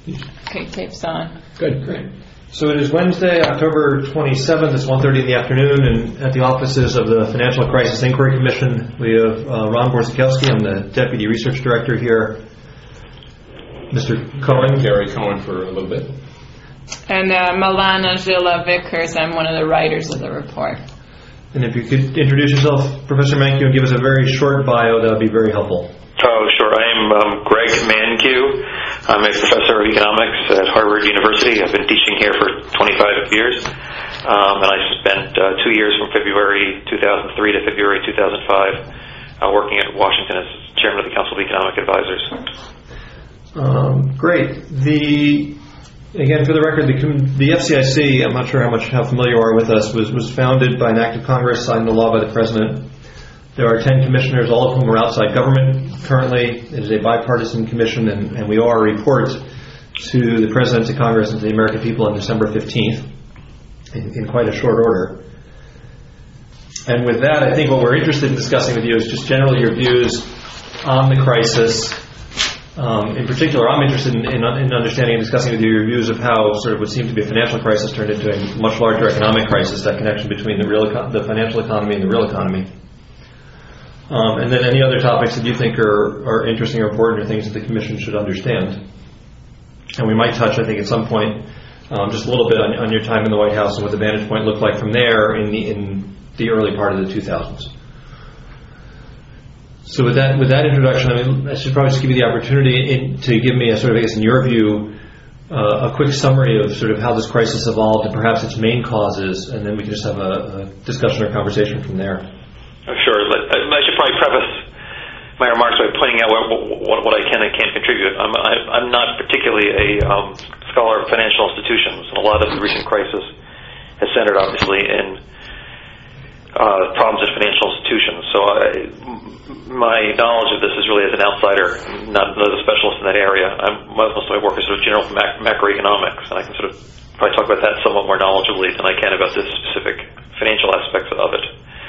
Okay, tape's on. Good. Great. So it is Wednesday, October 27th. It's 1:30 in the afternoon, and at the offices of the Financial Crisis Inquiry Commission, we have Ron Borzykowski. I'm the Deputy Research Director here. Mr. Cohen. Gary Cohen for a little bit. And Milana Gila Vickers. I'm one of the writers of the report. And if you could introduce yourself, Professor Mankiw, and give us a very short bio, that would be very helpful. Oh, sure. I am Greg Mankiw. I'm a professor of economics at Harvard University. I've been teaching here for 25 years. And I spent 2 years from February 2003 to February 2005 working at Washington as chairman of the Council of Economic Advisors. Great. Again, for the record, the FCIC, I'm not sure how familiar you are with us, was founded by an act of Congress, signed into law by the President. There are 10 commissioners, all of whom are outside government currently. It is a bipartisan commission, and we owe our report to the President, to Congress, and to the American people on December 15th in quite a short order. And with that, I think what we're interested in discussing with you is just generally your views on the crisis. In particular, I'm interested in understanding and discussing with you your views of how sort of what seemed to be a financial crisis turned into a much larger economic crisis, that connection between the financial economy and the real economy. And then any other topics that you think are interesting or important, or things that the Commission should understand. And we might touch, I think, at some point, just a little bit on your time in the White House and what the vantage point looked like from there in the early part of the 2000s. So with that introduction, I should probably just give you the opportunity to give me a sort of, I guess, in your view, a quick summary of sort of how this crisis evolved and perhaps its main causes, and then we can just have a discussion or conversation from there. Sure. I should probably preface my remarks by pointing out what I can and can't contribute. I'm not particularly a scholar of financial institutions, and a lot of the recent crisis has centered, obviously, in problems at financial institutions. So my knowledge of this is really as an outsider, not as a specialist in that area. Most of my work is sort of general macroeconomics, and I can sort of probably talk about that somewhat more knowledgeably than I can about the specific financial aspects of it.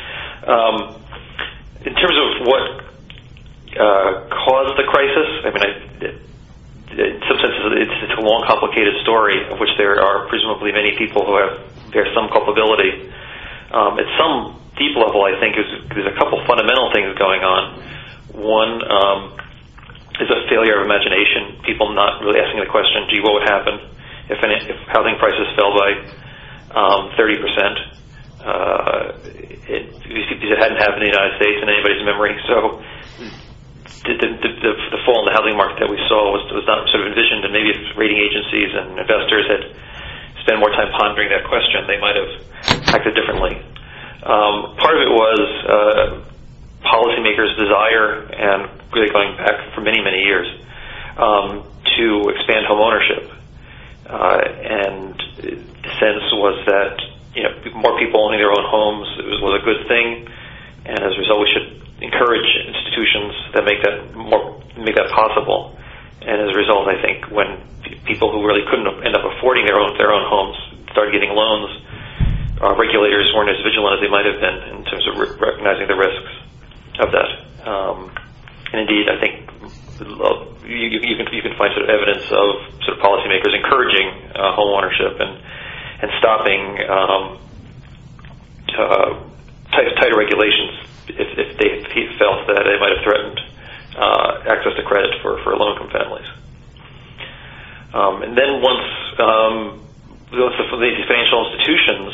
In terms of what caused the crisis, I mean, in some senses it's a long, complicated story of which there are presumably many people who bear some culpability. At some deep level, I think there's a couple fundamental things going on. One is a failure of imagination, people not really asking the question, gee, what would happen if housing prices fell by 30%? It hadn't happened in the United States in anybody's memory. So the fall in the housing market that we saw was not sort of envisioned, and maybe if rating agencies and investors had spent more time pondering that question, they might have acted differently. Part of it was policymakers' desire, and really going back for many, many years, to expand home ownership. And the sense was that more people owning their own homes was a good thing, and as a result, we should encourage institutions that make that possible. And as a result, I think when people who really couldn't end up affording their own homes started getting loans, regulators weren't as vigilant as they might have been in terms of recognizing the risks of that. And indeed, I think you can find sort of evidence of sort of policymakers encouraging home ownership and stopping tighter regulations if they felt that they might have threatened access to credit for low-income families. And then once the financial institutions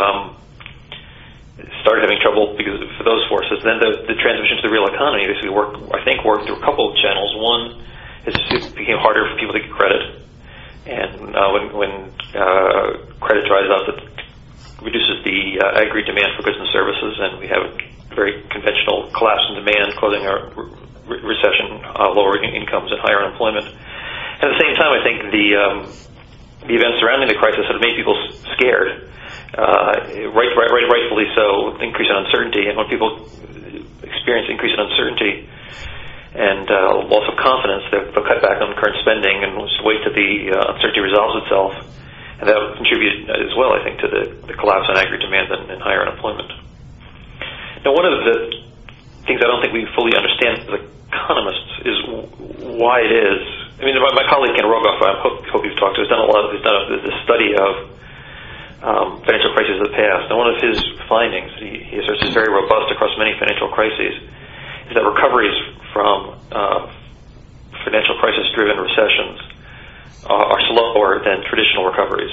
started having trouble for those forces, then the transition to the real economy basically worked through a couple of channels. One is it became harder for people to get credit, and when credit dries up, it reduces the aggregate demand for goods and services, and we have a very conventional collapse in demand, causing a recession, lower incomes, and higher unemployment. At the same time, I think the events surrounding the crisis have made people scared, rightfully so, with increase in uncertainty. And when people experience increase in uncertainty and loss of confidence, they'll cut back on current spending and just wait till the uncertainty resolves itself. And that will contribute as well, I think, to the collapse in aggregate demand and higher unemployment. Now, one of the things I don't think we fully understand as economists is why it is. I mean, my colleagues colleague Ken Rogoff, I hope you've talked to, has done a study of financial crises of the past, and one of his findings, he asserts is very robust across many financial crises, is that recoveries from financial crisis-driven recessions are slower than traditional recoveries.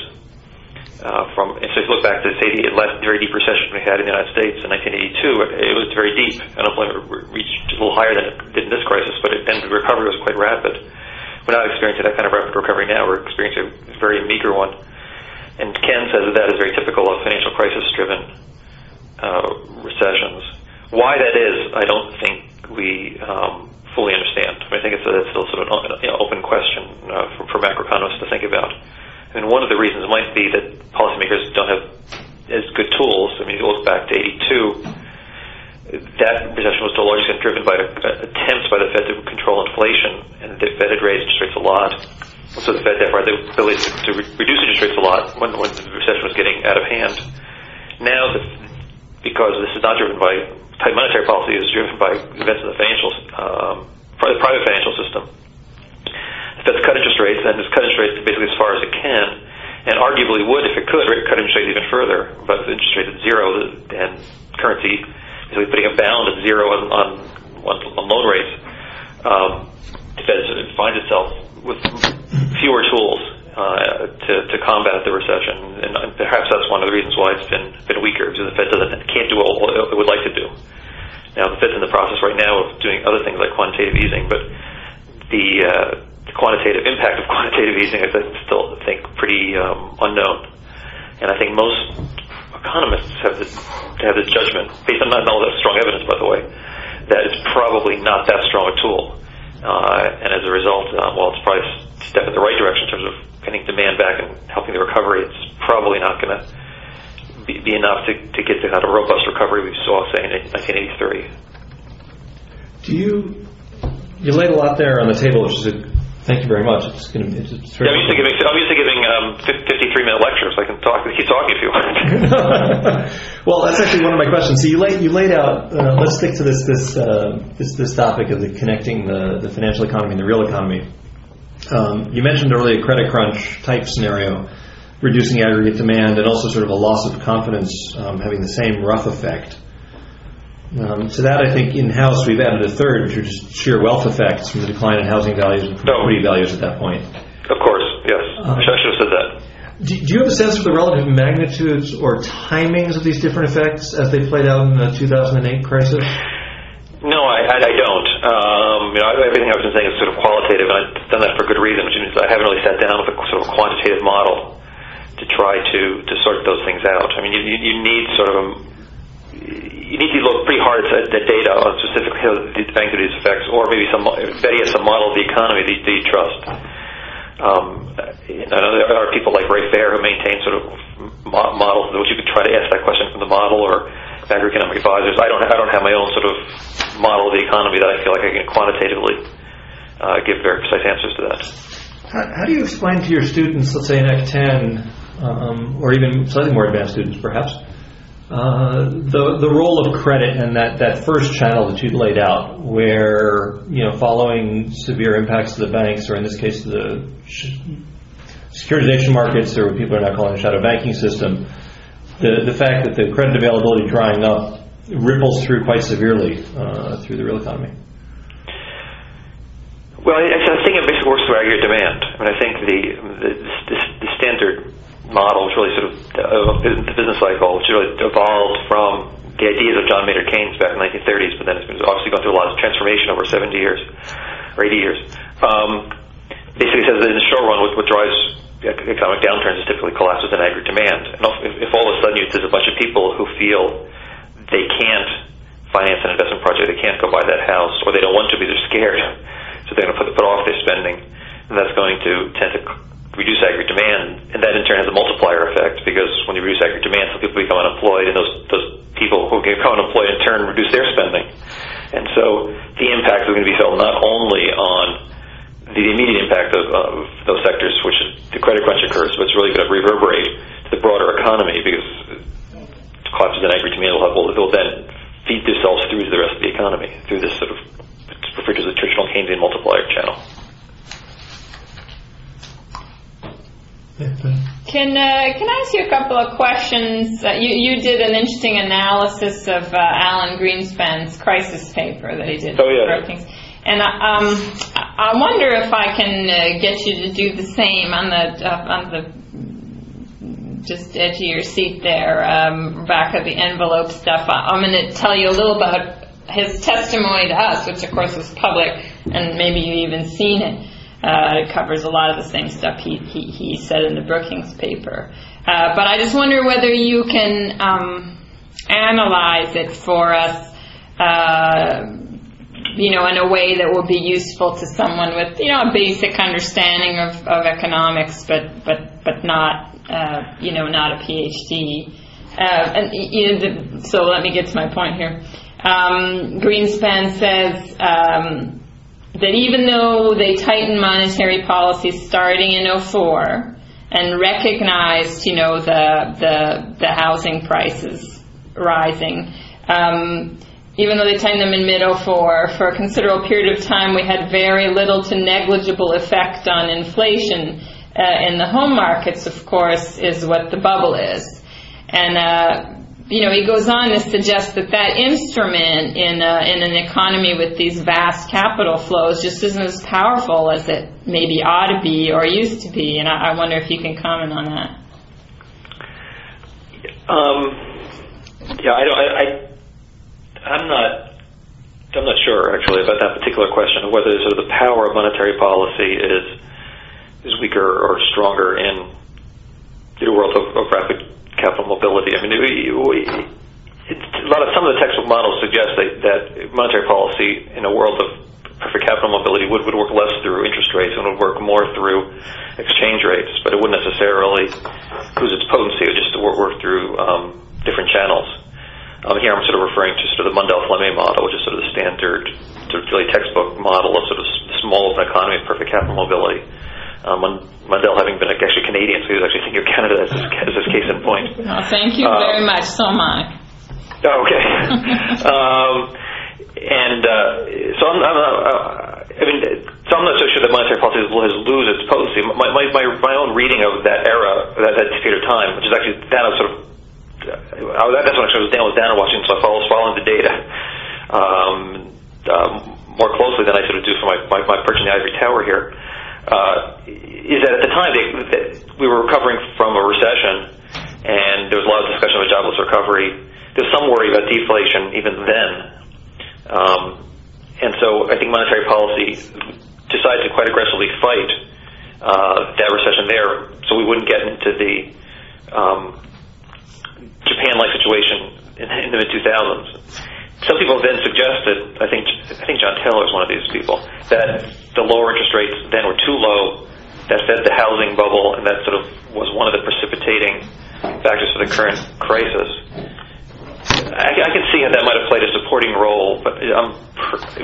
So if you look back to, say, the last very deep recession we had in the United States in 1982, it was very deep. Unemployment reached a little higher than it did in this crisis, but then the recovery was quite rapid. We're not experiencing that kind of rapid recovery now. We're experiencing a very meager one. And Ken says that is very typical of financial crisis-driven recessions. Why that is, I don't think we fully understand. I think it's still sort of an open question for macroeconomists to think about. I mean, one of the reasons might be that policymakers don't have as good tools. I mean, if you look back to 82, that recession was to a large extent driven by attempts by the Fed to control inflation, and the Fed had raised interest rates a lot. So the Fed, therefore, had the ability to reduce interest rates a lot when the recession was getting out of hand. Now, because this is not driven by tight monetary policy, it's driven by events in the private financial system. The Fed's cut interest rates, and it's cut interest rates basically as far as it can, and arguably would, if it could, cut interest rates even further. But with interest rates at zero and currency basically putting a bound at zero on loan rates, the Fed finds itself with fewer tools to combat the recession, and perhaps that's one of the reasons why it's been weaker, because the Fed can't do what it would like to do. Now, the Fed's in the process right now of doing other things like quantitative easing, but the quantitative impact of quantitative easing is still, I think, pretty unknown. And I think most economists have this judgment, based on not all that strong evidence, by the way, that it's probably not that strong a tool. And as a result, while it's probably a step in the right direction in terms of getting demand back and helping the recovery, it's probably not going to be enough to get the kind of robust recovery we saw, say, in 1983. You laid a lot there on the table, which is thank you very much. I'm used to giving 53-minute lectures. I can keep talking if you want. Well, that's actually one of my questions. So you laid out. Let's stick to this topic of connecting the financial economy and the real economy. You mentioned earlier a credit crunch type scenario, reducing aggregate demand, and also sort of a loss of confidence having the same rough effect. To that, I think in-house we've added a third, which are just sheer wealth effects from the decline in housing values and property values at that point. Of course, yes. I should have said that. Do you have a sense of the relative magnitudes or timings of these different effects as they played out in the 2008 crisis? No, I don't. Everything I've been saying is sort of qualitative, and I've done that for good reason, which means I haven't really sat down with a sort of quantitative model to try to sort those things out. I mean, you need sort of you need to look pretty hard at the data on specifically how the magnitude of these effects, or maybe some model of the economy that you trust. I know there are people like Ray Fair who maintain sort of models in which you could try to ask that question from the model, or macroeconomic advisors. I don't have my own sort of model of the economy that I feel like I can quantitatively give very precise answers to that. How do you explain to your students, let's say in Act 10, or even slightly more advanced students perhaps, the role of credit and that first channel that you laid out, where following severe impacts to the banks, or in this case the securitization markets, or what people are now calling the shadow banking system, the fact that the credit availability drying up ripples through quite severely through the real economy? Well, I think it basically works through aggregate demand. I mean, I think the standard model, which really sort of the business cycle, which really evolved from the ideas of John Maynard Keynes back in the 1930s, but then it's been obviously gone through a lot of transformation over 70 years or 80 years. Basically says that in the short run, what drives economic downturns is typically collapses in aggregate demand. And if all of a sudden there's a bunch of people who feel they can't finance an investment project, they can't go buy that house, or they don't want to because they're scared, so they're going to put off their spending, and that's going to tend to reduce aggregate demand, and that in turn has a multiplier effect, because when you reduce aggregate demand, some people become unemployed, and those people who become unemployed in turn reduce their spending. And so the impact is going to be felt not only on the immediate impact of those sectors which the credit crunch occurs, but it's really going to reverberate to the broader economy, because collapses in aggregate demand will then feed themselves through to the rest of the economy through this sort of referred to as the traditional Keynesian multiplier channel. Can I ask you a couple of questions? You did an interesting analysis of Alan Greenspan's crisis paper that he did. Oh, yeah. Brookings. And I wonder if I can get you to do the same on the just edge of your seat there, back of the envelope stuff. I'm going to tell you a little about his testimony to us, which of course was public, and maybe you've even seen it. It covers a lot of the same stuff he said in the Brookings paper. But I just wonder whether you can analyze it for us, in a way that will be useful to someone with, a basic understanding of economics, but not, not a PhD. So let me get to my point here. Greenspan says that even though they tightened monetary policy starting in 2004 and recognized, the housing prices rising, even though they tightened them in mid-2004, for a considerable period of time we had very little to negligible effect on inflation. In the home markets, of course, is what the bubble is. And he goes on to suggest that instrument in an economy with these vast capital flows just isn't as powerful as it maybe ought to be or used to be. And I wonder if you can comment on that. I'm not sure actually about that particular question of whether sort of the power of monetary policy is weaker or stronger in the world of rapid capital mobility. I mean, some of the textbook models suggest that monetary policy in a world of perfect capital mobility would work less through interest rates and would work more through exchange rates, but it wouldn't necessarily lose its potency. It would just work through different channels. Here I'm sort of referring to sort of the Mundell-Fleming model, which is sort of the standard, sort of really textbook model of sort of small open economy with perfect capital mobility. Mundell having been actually Canadian, so he was actually thinking of Canada as his case in point. Oh, thank you very much. So am I. Okay. So I'm not so sure that monetary policy has lose its potency. My own reading of that era, that period of time, which is actually that of sort of. That's when I was down in Washington, so I was following the data more closely than I sort of do for my perch in the ivory tower here. Is that at the time we were recovering from a recession, and there was a lot of discussion of a jobless recovery. There's some worry about deflation even then, and so I think monetary policy decided to quite aggressively fight that recession there, so we wouldn't get into the Japan-like situation in the mid-2000s. Some people then suggested, I think John Taylor is one of these people, that the lower interest rates then were too low, that fed the housing bubble, and that sort of was one of the precipitating factors for the current crisis. I can see how that might have played a supporting role, but first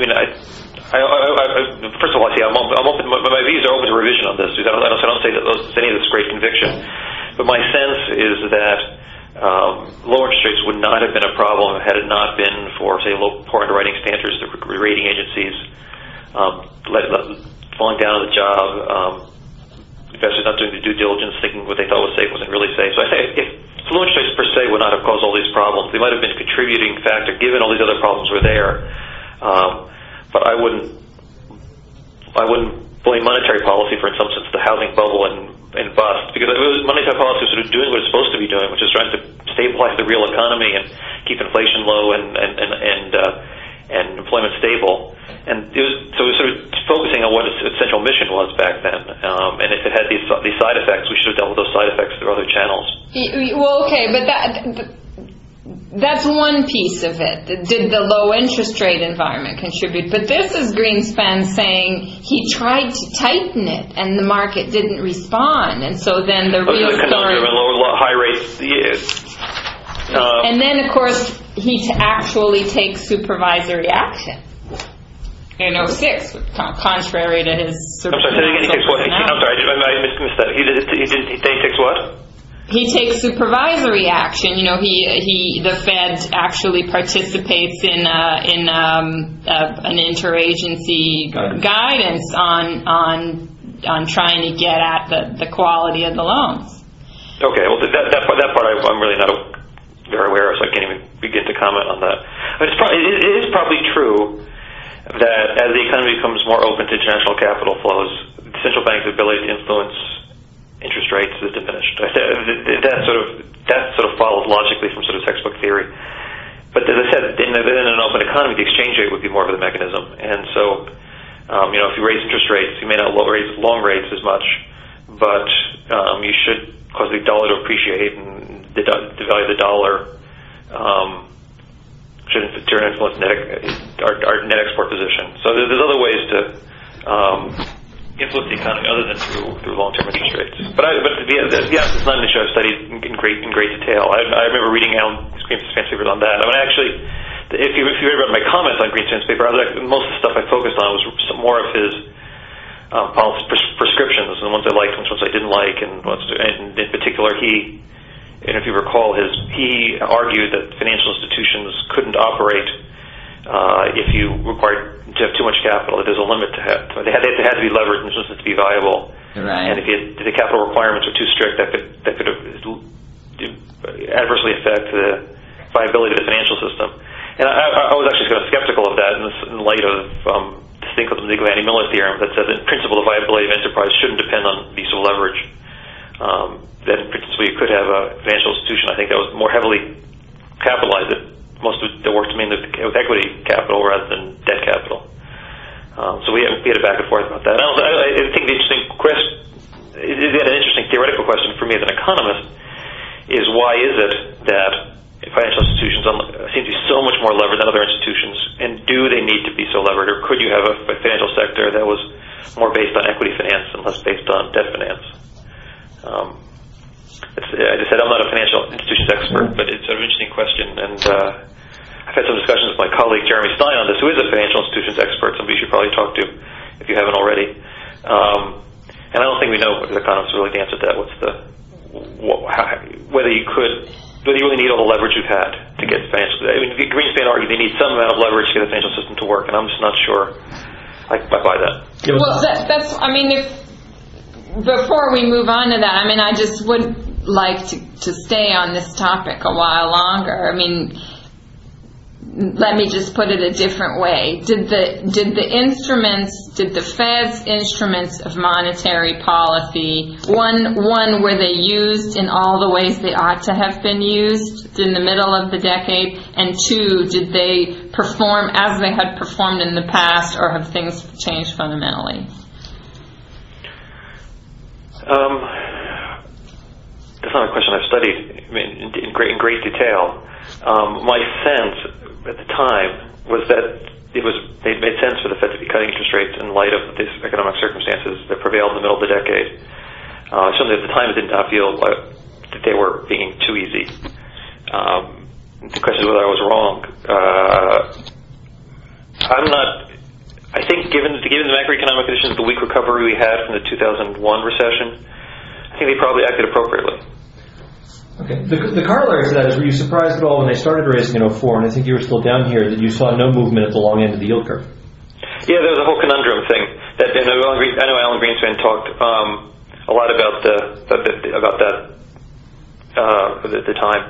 of all, I'm open. My views are open to revision on this. I don't say that any of this great conviction, but my sense is that low interest rates would not have been a problem had it not been for, say, poor underwriting standards, the rating agencies falling down on the job, investors not doing the due diligence, thinking what they thought was safe wasn't really safe. So I think if low interest rates per se would not have caused all these problems, they might have been a contributing factor given all these other problems were there. But I wouldn't blame monetary policy for, in some sense, the housing bubble and bust, because monetary policy was sort of doing what it's supposed to be doing, which is trying to stabilize the real economy and keep inflation low and employment stable. And it was sort of focusing on what its essential mission was back then. And if it had these side effects, we should have dealt with those side effects through other channels. Well, okay, but that's one piece of it. Did the low interest rate environment contribute? But this is Greenspan saying he tried to tighten it and the market didn't respond, and so then the real story. High rates, and then of course he actually takes supervisory action in 2006, contrary to his. I'm sorry. He takes what? I'm sorry, I missed that. He takes what? He takes supervisory action. The Fed actually participates in an interagency guidance on on trying to get at the quality of the loans. Okay, well, that part I'm really not very aware of, so I can't even begin to comment on that. But it is probably true that as the economy becomes more open to international capital flows, the central bank's ability to influence interest rates is diminished. That sort of follows logically from sort of textbook theory. But as I said, in an open economy, the exchange rate would be more of the mechanism. And so, if you raise interest rates, you may not raise long rates as much, but you should cause the dollar to appreciate, and the value of the dollar should influence our net export position. So there's other ways to influence the economy other than through long-term interest rates. But to be honest, it's not an issue I've studied in great detail. I remember reading Alan Greenspan's papers on that. I mean, actually, if you read about my comments on Greenspan's paper, most of the stuff I focused on was more of his policy prescriptions, and ones I liked, and ones I didn't like, and in particular, and if you recall, he argued that financial institutions couldn't operate if you required to have too much capital. That there's a limit to have. They had to be levered in order to be viable. Right. And if the capital requirements were too strict, that could adversely affect the viability of the financial system. And I was actually kind of skeptical of that in light of this thing called the Nagel-Miller theorem that says, in principle, the viability of enterprise shouldn't depend on the use of leverage. That in principle you could have a financial institution, I think, that was more heavily capitalized, that most of it worked mainly with equity capital rather than debt capital. So we had a back and forth about that. I think the interesting question, an interesting theoretical question for me as an economist, is why is it that financial institutions seem to be so much more levered than other institutions, and do they need to be so levered, or could you have a financial sector that was more based on equity finance and less based on debt finance? I just said I'm not a financial institutions expert, but it's an interesting question, and I've had some discussions with my colleague Jeremy Stein on this, who is a financial institutions expert, somebody you should probably talk to if you haven't already. And I don't think we know, as economists, really the answer to that. Whether you really need all the leverage you've had to get financial. I mean, Greenspan argued they need some amount of leverage to get the financial system to work, and I'm just not sure I buy that. Well, that's. I mean, before we move on to that, I mean, I just would like to stay on this topic a while longer. I mean, let me just put it a different way. Did the Fed's instruments of monetary policy, one, were they used in all the ways they ought to have been used in the middle of the decade, and two, did they perform as they had performed in the past, or have things changed fundamentally? That's not a question I've studied in great detail. My sense at the time was that it made sense for the Fed to be cutting interest rates in light of these economic circumstances that prevailed in the middle of the decade. Certainly at the time it did not feel that they were being too easy. The question is whether I was wrong. I think given the macroeconomic conditions, the weak recovery we had from the 2001 recession, I think they probably acted appropriately. Okay. The corollary to that is, were you surprised at all when they started raising in 2004, and I think you were still down here, that you saw no movement at the long end of the yield curve? Yeah, there was a whole conundrum thing. I know Alan Greenspan talked a lot about that at the time.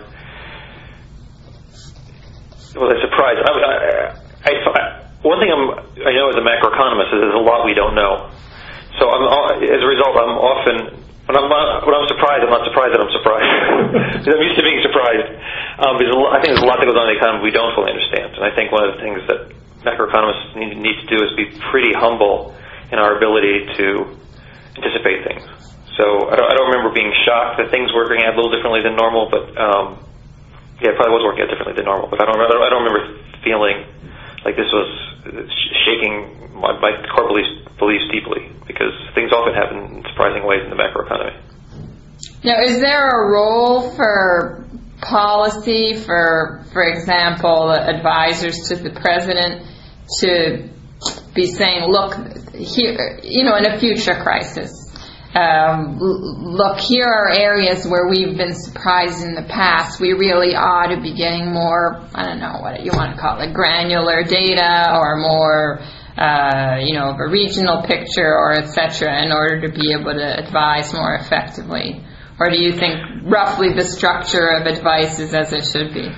Was I surprised? One thing I know as a macroeconomist is there's a lot we don't know. So as a result, I'm often, when I'm surprised, I'm not surprised that I'm surprised. Because I'm used to being surprised. Because I think there's a lot that goes on in the economy we don't fully understand. And I think one of the things that macroeconomists need to do is be pretty humble in our ability to anticipate things. So I don't remember being shocked that things were working out a little differently than normal, but it probably was working out differently than normal. But I don't remember feeling like this was shaking my core beliefs deeply, because things often happen in surprising ways in the macroeconomy. Now, is there a role for policy, for example, advisors to the president to be saying, look, here, in a future crisis, look, here are areas where we've been surprised in the past. We really ought to be getting more, I don't know what you want to call it, granular data, or more of a regional picture or etc. in order to be able to advise more effectively? Or do you think roughly the structure of advice is as it should be?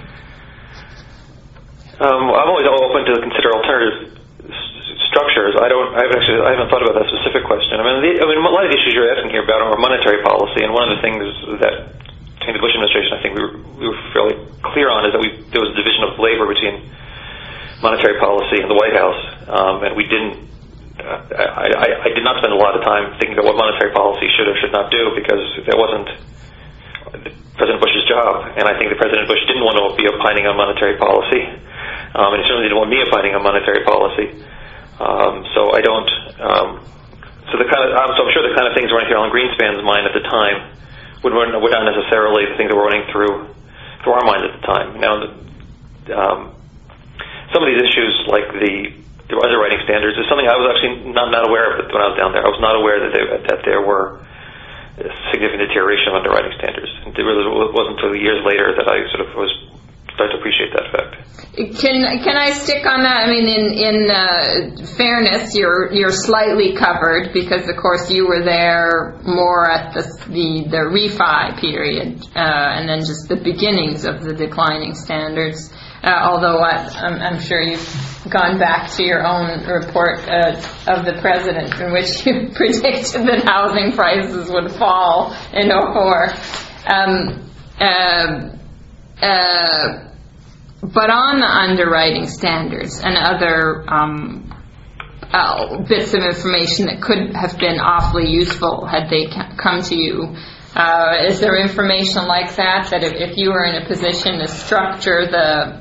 I'm always open to consider alternative structures. I haven't thought about that specific question. I mean, a lot of the issues you're asking here about are monetary policy, and one of the things that during the Bush administration, I think we were fairly clear on is that there was a division of labor between monetary policy and the White House, and we didn't. I did not spend a lot of time thinking about what monetary policy should or should not do, because that wasn't President Bush's job, and I think that President Bush didn't want to be opining on monetary policy, and he certainly didn't want me opining on monetary policy. So I don't. So I'm sure the kind of things running through Alan Greenspan's mind at the time would not necessarily the things that were running through our mind at the time. Now, some of these issues, like the underwriting standards, is something I was actually not aware of when I was down there. I was not aware that there were significant deterioration of underwriting standards. It really wasn't until years later that I sort of started to appreciate that fact. Can I stick on that? I mean, in fairness, you're slightly covered because, of course, you were there more at the refi period and then just the beginnings of the declining standards. Although I'm sure you've gone back to your own report of the president in which you predicted that housing prices would fall in 2004. But on the underwriting standards and other bits of information that could have been awfully useful had they come to you, is there information like that if you were in a position to structure the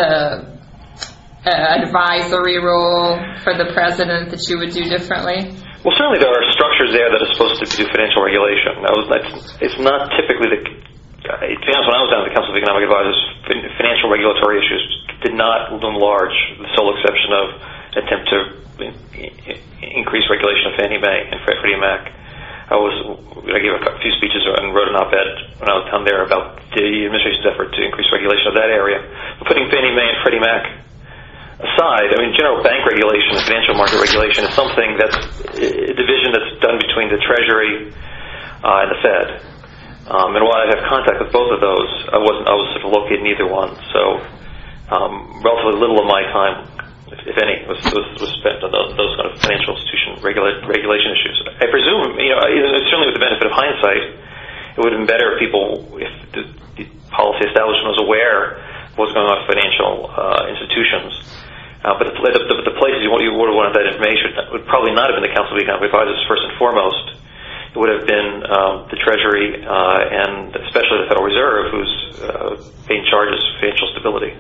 advisory role for the president that you would do differently? Well, certainly there are structures there that are supposed to do financial regulation. It's not typically the... To be honest, when I was down at the Council of Economic Advisors, financial regulatory issues did not loom large, the sole exception of attempt to increase regulation of Fannie Mae and Freddie Mac. I gave a few speeches and wrote an op-ed when I was down there about the administration's effort to increase regulation of that area. But putting Fannie Mae and Freddie Mac aside, I mean, general bank regulation and financial market regulation is something that's a division that's done between the Treasury and the Fed. And while I have contact with both of those, I was sort of located in either one. So relatively little of my time, if any, was spent on those kind of financial institution regulation issues. I presume, certainly with the benefit of hindsight, it would have been better if the policy establishment was aware of what's going on with financial institutions. But the places you would have wanted that information would probably not have been the Council of Economic Advisors first and foremost. It would have been the Treasury and especially the Federal Reserve, who's paying charges for financial stability.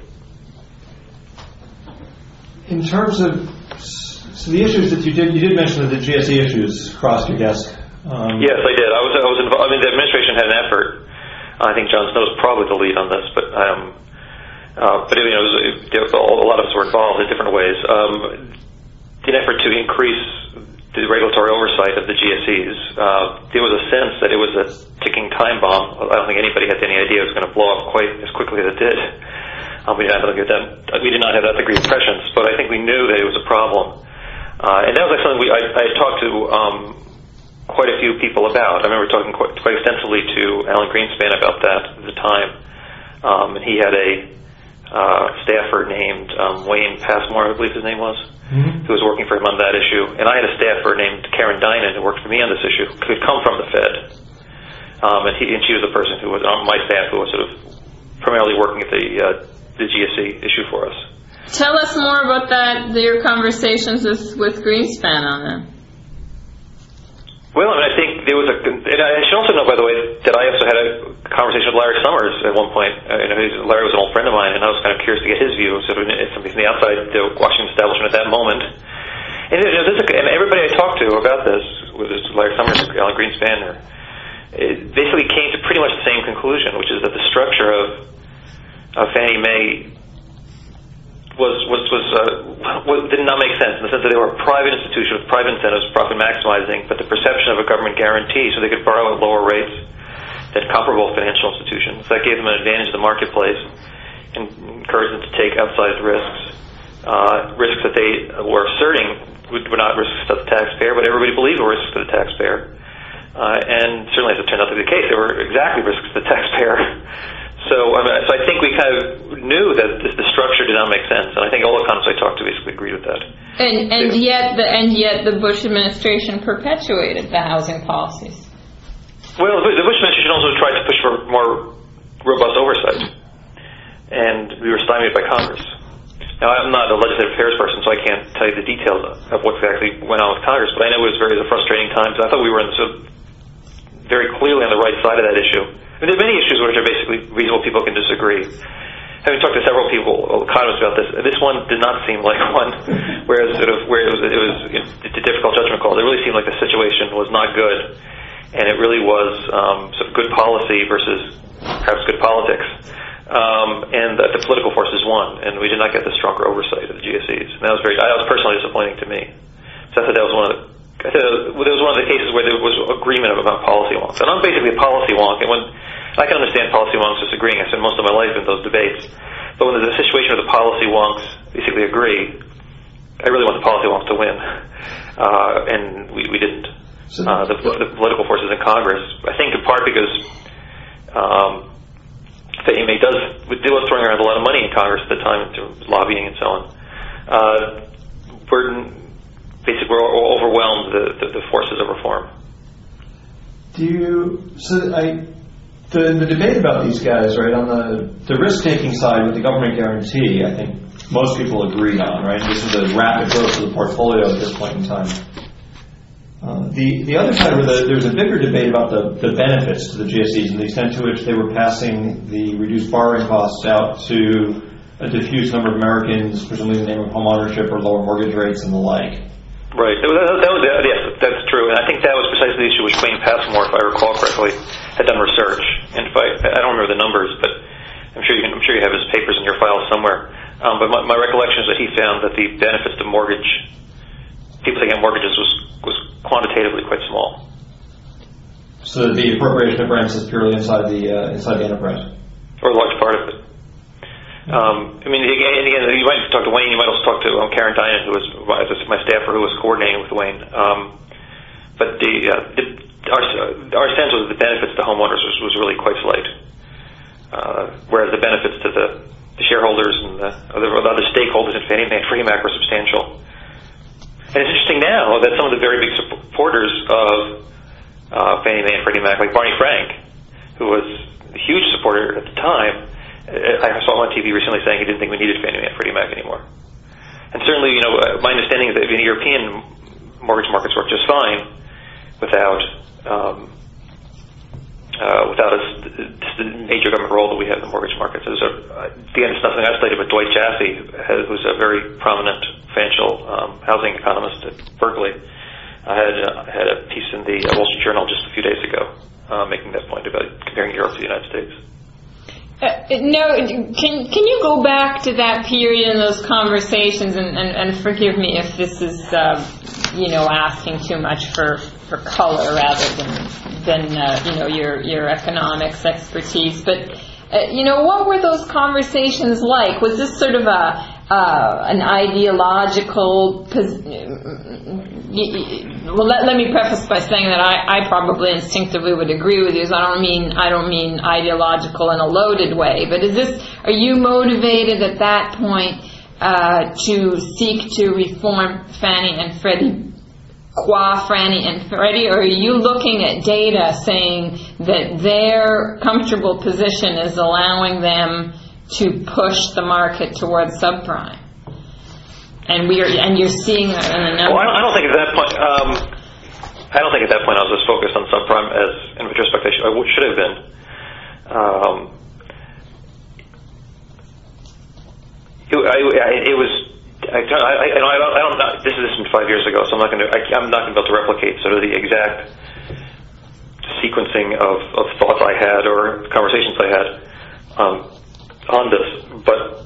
In terms of the issues that you did mention that the GSE issues crossed your desk. Yes, I did. I was involved. I mean, the administration had an effort. I think John Snow was probably the lead on this, but a lot of us were involved in different ways. The effort to increase the regulatory oversight of the GSEs, there was a sense that it was a ticking time bomb. I don't think anybody had any idea it was going to blow up quite as quickly as it did. We did not have that degree of prescience, but I think we knew that it was a problem. And that was like something I had talked to quite a few people about. I remember talking quite extensively to Alan Greenspan about that at the time. And he had a staffer named Wayne Passmore, I believe his name was, who was working for him on that issue. And I had a staffer named Karen Dinan who worked for me on this issue, who had come from the Fed. And she was the person who was on my staff who was sort of primarily working at the GSE issue for us. Tell us more about your conversations with Greenspan on that. Well, I mean, I think there was and I should also know, by the way, that I also had a conversation with Larry Summers at one point. Larry was an old friend of mine, and I was kind of curious to get his view, sort of something from the outside, the Washington establishment at that moment. And everybody I talked to about this, whether it's Larry Summers or Alan Greenspan, it basically came to pretty much the same conclusion, which is that the structure of Fannie Mae did not make sense in the sense that they were a private institution with private incentives, profit maximizing, but the perception of a government guarantee so they could borrow at lower rates than comparable financial institutions. That gave them an advantage in the marketplace and encouraged them to take outsized risks. risks that they were asserting were not risks to the taxpayer, but everybody believed were risks to the taxpayer. And certainly, as it turned out to be the case, they were exactly risks to the taxpayer. So I think we kind of knew that the structure did not make sense, and I think all economists I talked to basically agreed with that. And yet the Bush administration perpetuated the housing policies. Well, the Bush administration also tried to push for more robust oversight, and we were stymied by Congress. Now, I'm not a legislative affairs person, so I can't tell you the details of what exactly went on with Congress, but I know it was very frustrating times. I thought we were very clearly on the right side of that issue. I mean, there are many issues which are basically reasonable people can disagree. Having talked to several economists about this one did not seem like one where it was a difficult judgment call. It really seemed like the situation was not good, and it really was sort of good policy versus perhaps good politics. And that the political forces won, and we did not get the stronger oversight of the GSEs. And that was personally disappointing to me. So I thought that was one of the cases where there was agreement about policy wonks. And I'm basically a policy wonk, and when I can understand policy wonks disagreeing, I spent most of my life in those debates. But when there's a situation where the policy wonks basically agree, I really want the policy wonks to win, and we didn't. The political forces in Congress, I think in part because Fannie Mae was throwing around a lot of money in Congress at the time through lobbying and so on. We're overwhelmed the forces of reform. The debate about these guys, right, on the risk-taking side with the government guarantee, I think most people agreed on, right? This is a rapid growth of the portfolio at this point in time. The other side, there's a bigger debate about the benefits to the GSEs and the extent to which they were passing the reduced borrowing costs out to a diffuse number of Americans, presumably in the name of home ownership or lower mortgage rates and the like. Right. Yes, that's true. And I think that was precisely the issue which Wayne Passmore, if I recall correctly, had done research. And I don't remember the numbers, but I'm sure you have his papers in your files somewhere. But my recollection is that he found that the benefits to people taking out mortgages was quantitatively quite small. So the appropriation of rents is purely inside the enterprise, or a large part of it. I mean, again, you might talk to Wayne. You might also talk to Karen Dinan, who was my staffer, who was coordinating with Wayne. But our sense was that the benefits to homeowners was really quite slight, whereas the benefits to the shareholders and the other stakeholders in Fannie Mae and Freddie Mac were substantial. And it's interesting now that some of the very big supporters of Fannie Mae and Freddie Mac, like Barney Frank, who was a huge supporter at the time, I saw him on TV recently saying he didn't think we needed Fannie Mae and Freddie Mac anymore. And certainly, my understanding is that the European mortgage markets work just fine without a major government role that we have in the mortgage markets. Again, it's nothing isolated, but Dwight Jassy, who's a very prominent financial housing economist at Berkeley, had a piece in the Wall Street Journal just a few days ago making that point about comparing Europe to the United States. Can you go back to that period and those conversations, and forgive me if this is asking too much for color rather than your economics expertise, but what were those conversations like? Was this sort of an ideological well, let me preface by saying that I probably instinctively would agree with you. So I don't mean ideological in a loaded way, but are you motivated at that point to seek to reform Fannie and Freddie, Fannie and Freddie, or are you looking at data saying that their comfortable position is allowing them to push the market towards subprime? And you're seeing that in the numbers. Well, I don't think at that point. I don't think at that point I was as focused on subprime as, in retrospect, I should have been. It was. I don't know. This is from 5 years ago, so I'm not going to be able to replicate sort of the exact sequencing of thoughts I had or conversations I had on this, but.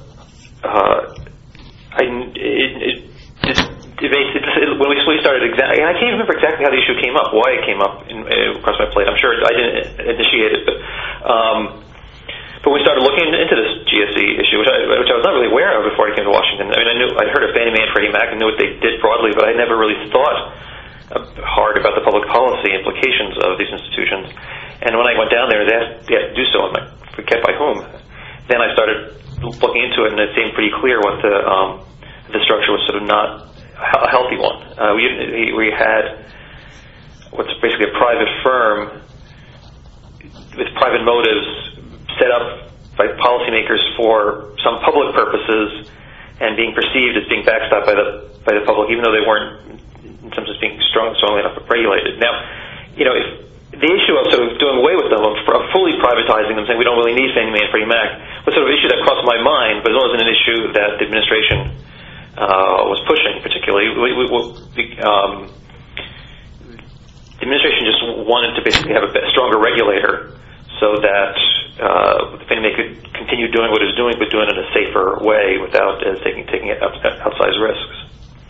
When we started exactly, and I can't remember exactly how the issue came up, why it came up across my plate. I'm sure I didn't initiate it, but But we started looking into this GSE issue, which I was not really aware of before I came to Washington. I mean, I'd heard of Fannie Mae and Freddie Mac and knew what they did broadly, but I never really thought hard about the public policy implications of these institutions. And when I went down there, they asked to do so. I'm like, forget by whom. Then I started looking into it, and it seemed pretty clear what the structure was sort of not a healthy one. We had what's basically a private firm with private motives set up by policymakers for some public purposes and being perceived as being backstopped by the public, even though they weren't, in terms of being strongly enough regulated. Now, if the issue of sort of doing away with them, of fully privatizing them, saying we don't really need Fannie Mae and Freddie Mac, was sort of an issue that crossed my mind, but it wasn't an issue that the administration was pushing particularly. The administration just wanted to basically have a stronger regulator so that Fannie Mae could continue doing what it was doing, but doing it in a safer way without taking outsized risks.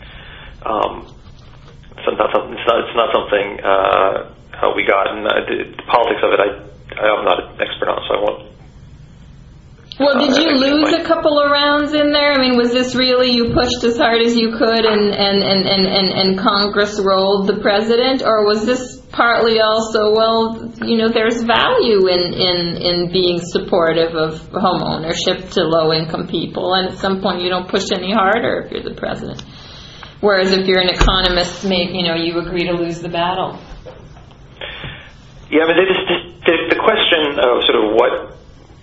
So it's not something we got, and the politics of it, I'm not an expert on, so I won't. Well, did you lose a couple of rounds in there? I mean, was this really you pushed as hard as you could, and Congress rolled the president, or was this partly also, there's value in being supportive of home ownership to low-income people, and at some point you don't push any harder if you're the president. Whereas if you're an economist, you agree to lose the battle. Yeah, I mean, the question of sort of what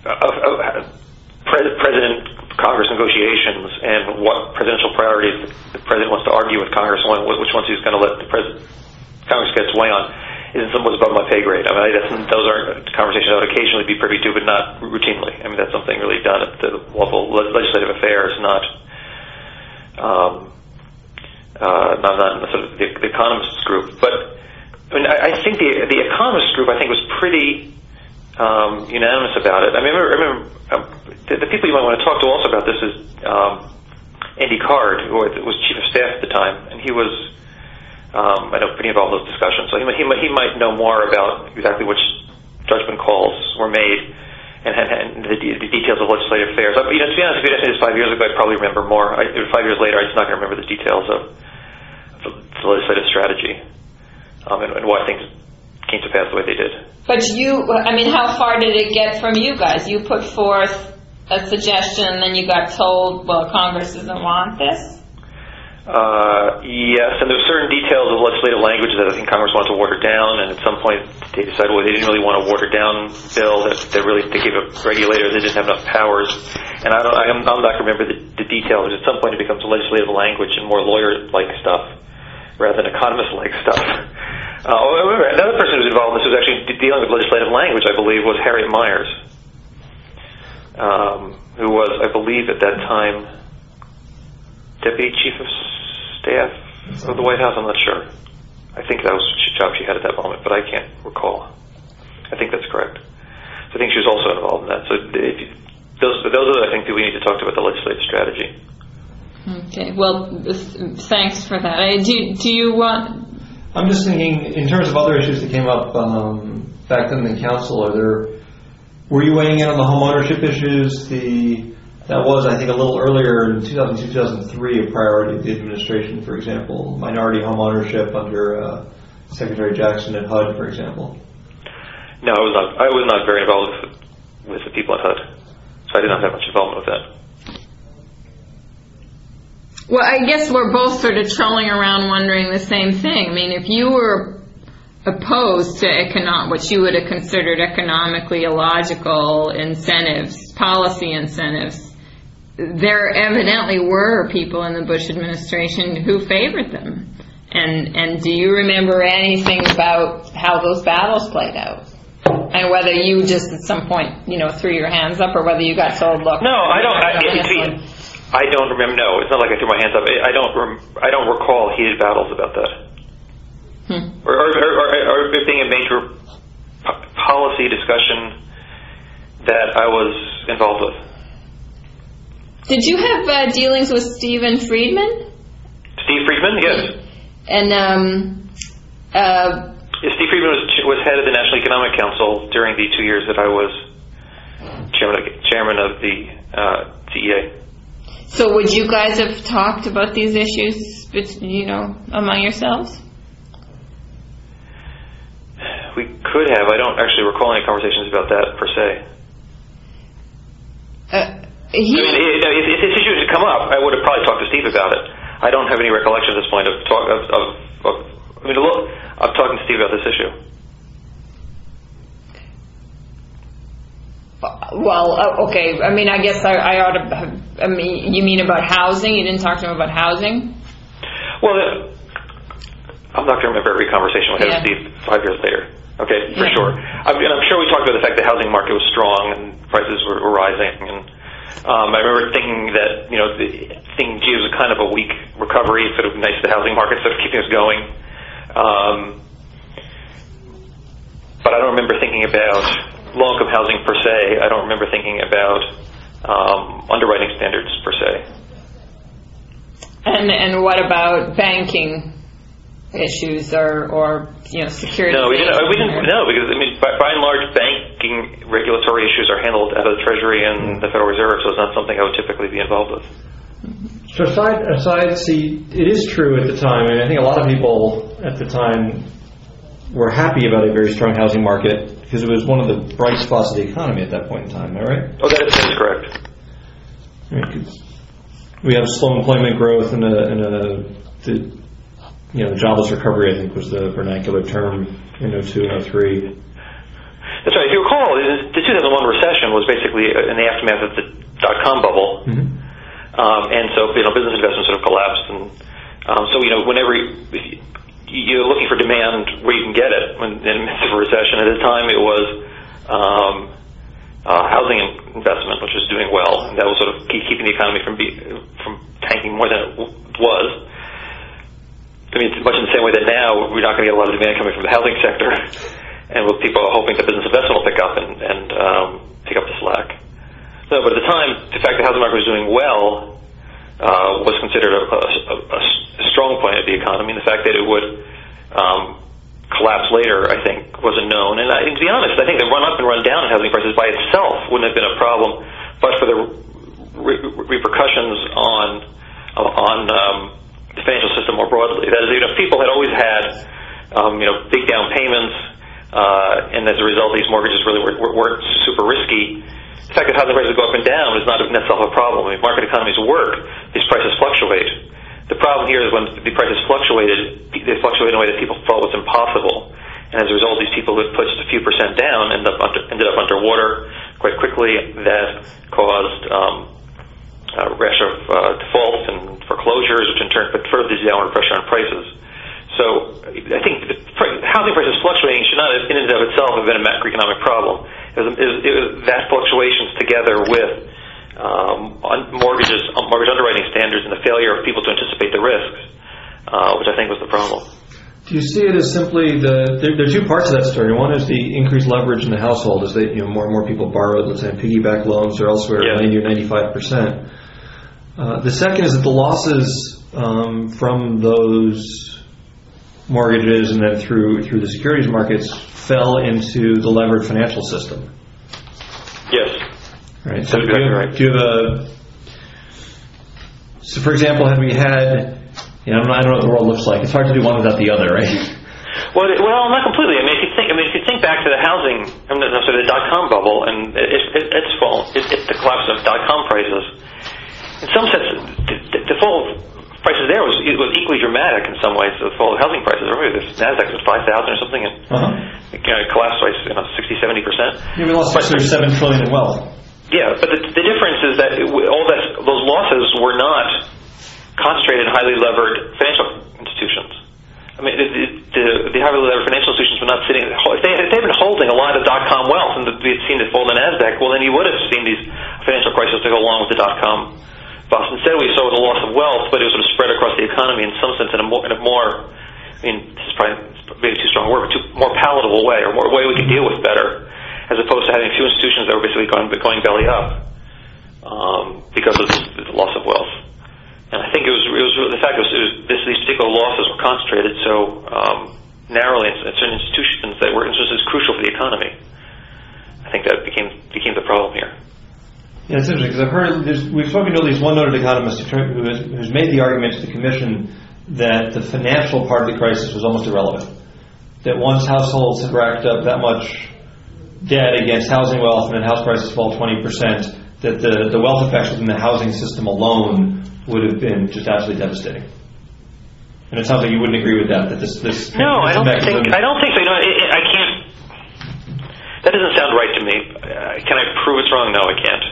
President-Congress negotiations and what presidential priorities the president wants to argue with Congress on, which ones he's going to let Congress get its way on, was above my pay grade. I mean, those are conversations I would occasionally be privy to, but not routinely. I mean, that's something really done at the level of legislative affairs, not in the sort of the economists group. But I mean, I think the economists group was pretty unanimous about it. I mean, I remember the people you might want to talk to also about this is Andy Card, who was chief of staff at the time, and he was I know pretty involved in those discussions. So he might know more about exactly which judgment calls were made and the details of legislative affairs. To be honest, if you'd asked me this 5 years ago, I'd probably remember more. 5 years later, I'm just not going to remember the details of the legislative strategy and why things came to pass the way they did. But how far did it get from you guys? You put forth a suggestion, and then you got told, well, Congress doesn't want this? Yes, and there were certain details of legislative language that I think Congress wanted to water down, and at some point they decided, they didn't really want a watered down bill, that they gave a regulator that didn't have enough powers. And I'm not going to remember the details. At some point it becomes legislative language and more lawyer-like stuff rather than economist-like stuff. Another person who was involved in this was actually dealing with legislative language, I believe, was Harriet Miers, who was, I believe, at that time Deputy Chief of Staff of the White House. I'm not sure. I think that was the job she had at that moment, but I can't recall. I think that's correct. So I think she was also involved in that. So those are, I think, people we need to talk to about the legislative strategy. Okay. Well, thanks for that. Do you want? I'm just thinking in terms of other issues that came up back then in the council. Were you weighing in on the home ownership issues? That was, I think, a little earlier in 2002, 2003, a priority of the administration. For example, minority home ownership under Secretary Jackson at HUD, for example. No, I was not very involved with the people at HUD, so I did not have much involvement with that. Well, I guess we're both sort of trolling around wondering the same thing. I mean, if you were opposed to what you would have considered economically illogical incentives, policy incentives, there evidently were people in the Bush administration who favored them. And do you remember anything about how those battles played out? And whether you just at some point, threw your hands up, or whether you got told, look... No, I don't remember. No, it's not like I threw my hands up. I don't recall heated battles about that, or being a major policy discussion that I was involved with. Did you have dealings with Stephen Friedman? Steve Friedman, yes. And Steve Friedman was head of the National Economic Council during the 2 years that I was chairman of the CEA. So would you guys have talked about these issues, among yourselves? We could have. I don't actually recall any conversations about that per se. If this issue had come up, I would have probably talked to Steve about it. I don't have any recollection at this point of talking to Steve about this issue. Well, okay. I mean, I guess I ought to have, you mean about housing? You didn't talk to him about housing? Well, I'm not going to remember every conversation we had with Steve 5 years later. Okay, for sure. I'm sure we talked about the fact the housing market was strong and prices were rising. And I remember thinking that, it was kind of a weak recovery. It would be nice for the housing market sort of keeping us going. But I don't remember thinking about low-income housing per se. I don't remember thinking about underwriting standards per se. And what about banking issues or security? No, we didn't. No, because by and large, banking regulatory issues are handled out of the Treasury and the Federal Reserve, so it's not something I would typically be involved with. So see, it is true at the time, and I think a lot of people at the time were happy about a very strong housing market because it was one of the bright spots of the economy at that point in time. Am I right? Oh, that is correct. We have slow employment growth and the jobless recovery, I think, was the vernacular term in 2002 and 2003. That's right. If you recall, the 2001 recession was basically in the aftermath of the dot-com bubble, and so business investment sort of collapsed, and so whenever you're looking for demand where you can get it in the midst of a recession, at the time it was housing investment, which was doing well, and that was sort of keeping the economy from tanking more than it was. It's much in the same way that now we're not going to get a lot of demand coming from the housing sector, and with people hoping that business investment will pick up and pick up the slack. So, but at the time, the fact that the housing market was doing well was considered a strong point of the economy, and the fact that it would collapse later, I think, wasn't known. And to be honest, I think the run up and run down in housing prices by itself wouldn't have been a problem, but for the repercussions on the financial system more broadly. That is, people had always had, big down payments, and as a result, these mortgages really weren't super risky. The fact that housing prices go up and down is not in itself a problem. Market economies work; these prices fluctuate. The problem here is when the prices fluctuated, they fluctuated in a way that people thought was impossible, and as a result, these people who put just a few percent down ended up underwater quite quickly. That caused a rash of defaults and foreclosures, which in turn put further downward pressure on prices. So I think housing prices fluctuating should not, in and of itself, have been a macroeconomic problem. It was that fluctuations together with mortgage underwriting standards and the failure of people to anticipate the risks, which I think was the problem. Do you see it as simply there are two parts of that story? One is the increased leverage in the household as they, more and more people borrow, let's say, piggyback loans or elsewhere, 90 or 95%. The second is that the losses from those mortgages and then through the securities markets fell into the levered financial system. Yes. Right. So so for example, had we had, I don't know what the world looks like. It's hard to do one without the other, right? Well, not completely. If you think back to the housing, the dot-com bubble, and its fall, it's the collapse of dot-com prices. In some sense, the fall of prices there was equally dramatic in some ways. The fall of housing prices. Remember, the Nasdaq was 5,000 or something, and it collapsed by 60-70%. Yeah, we lost 6 or 7 trillion in wealth. Yeah, but the difference is that those losses were not concentrated in highly levered financial institutions. The highly levered financial institutions were not sitting. If they'd been holding a lot of dot-com wealth and we had seen it fall in the Nasdaq, well, then you would have seen these financial crises to go along with the dot-com bust. Instead, we saw the loss of wealth, but it was sort of spread across the economy in some sense in a more, this is probably maybe too strong a word, but more palatable way, or a way we could deal with better, as opposed to having two institutions that were basically going belly up because of the loss of wealth. And I think it was the fact that these particular losses were concentrated so narrowly in certain institutions that were crucial for the economy. I think that became the problem here. Yeah, it's interesting because we've spoken to at least one noted economist who's made the argument to the Commission that the financial part of the crisis was almost irrelevant. That once households had racked up that much debt against housing wealth and then house prices fall 20%, that the wealth effects within the housing system alone would have been just absolutely devastating. And it sounds like you wouldn't agree with that. No, I don't think so. I can't. That doesn't sound right to me. Can I prove it's wrong? No, I can't.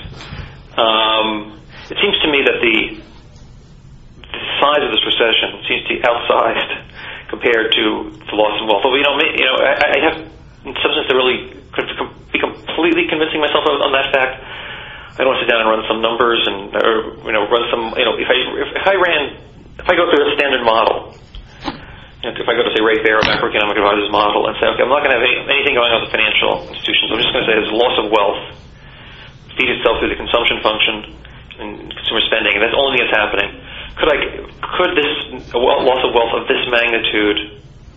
It seems to me that the size of this recession seems to be outsized compared to the loss of wealth. But I have in some sense to really be completely convincing myself on that fact. I don't want to sit down and run some numbers run some. If I go through a standard model, if I go to say Ray Fair, a macroeconomic advisor's model, and say, okay, I'm not going to have anything going on with the financial institutions. I'm just going to say there's loss of wealth, feed itself through the consumption function and consumer spending, and that's the only thing that's happening. Could this loss of wealth of this magnitude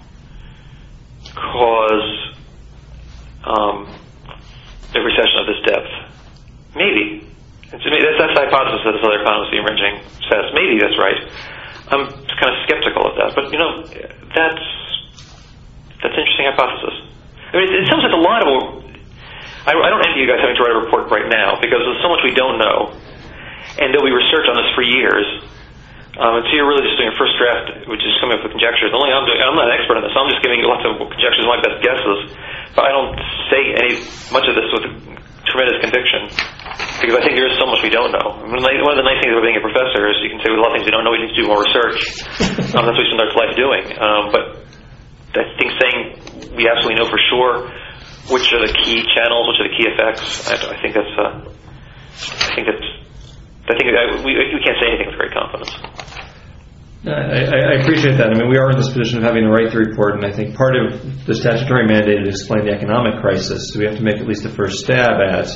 cause a recession of this depth? Maybe. That's the hypothesis that this other economist, the emerging, says. Maybe that's right. I'm kind of skeptical of that, but that's an interesting hypothesis. I mean, it sounds like a lot of. I don't envy you guys having to write a report right now because there's so much we don't know, and there'll be research on this for years. And so you're really just doing a first draft, which is coming up with conjectures. I'm not an expert on this, so I'm just giving you lots of conjectures, my best guesses. But I don't say much of this with tremendous conviction. Because I think there is so much we don't know. I mean, one of the nice things about being a professor is you can say with a lot of things we don't know, we need to do more research. That's what we spend our life doing. But I think saying we absolutely know for sure which are the key channels, which are the key effects, I think we can't say anything with great confidence. I appreciate that. I mean, we are in this position of having to write the report, and I think part of the statutory mandate is to explain the economic crisis. So we have to make at least a first stab at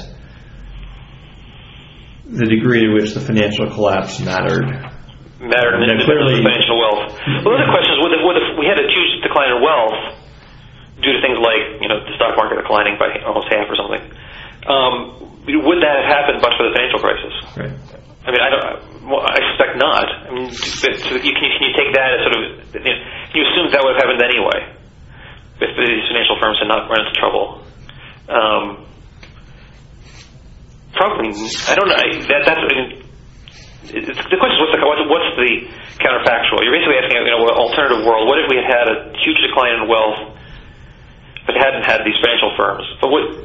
the degree to which the financial collapse mattered. And clearly financial wealth. Well, the other question is, if we had a huge decline in wealth due to things like the stock market declining by almost half or something, would that have happened but for the financial crisis? Right. I mean, I suspect not. I mean, can you take that as sort of? Can you assume that would have happened anyway if these financial firms had not run into trouble? Probably, I don't know. The question is, what's the counterfactual? You're basically asking, alternative world. What if we had a huge decline in wealth, but hadn't had these financial firms? But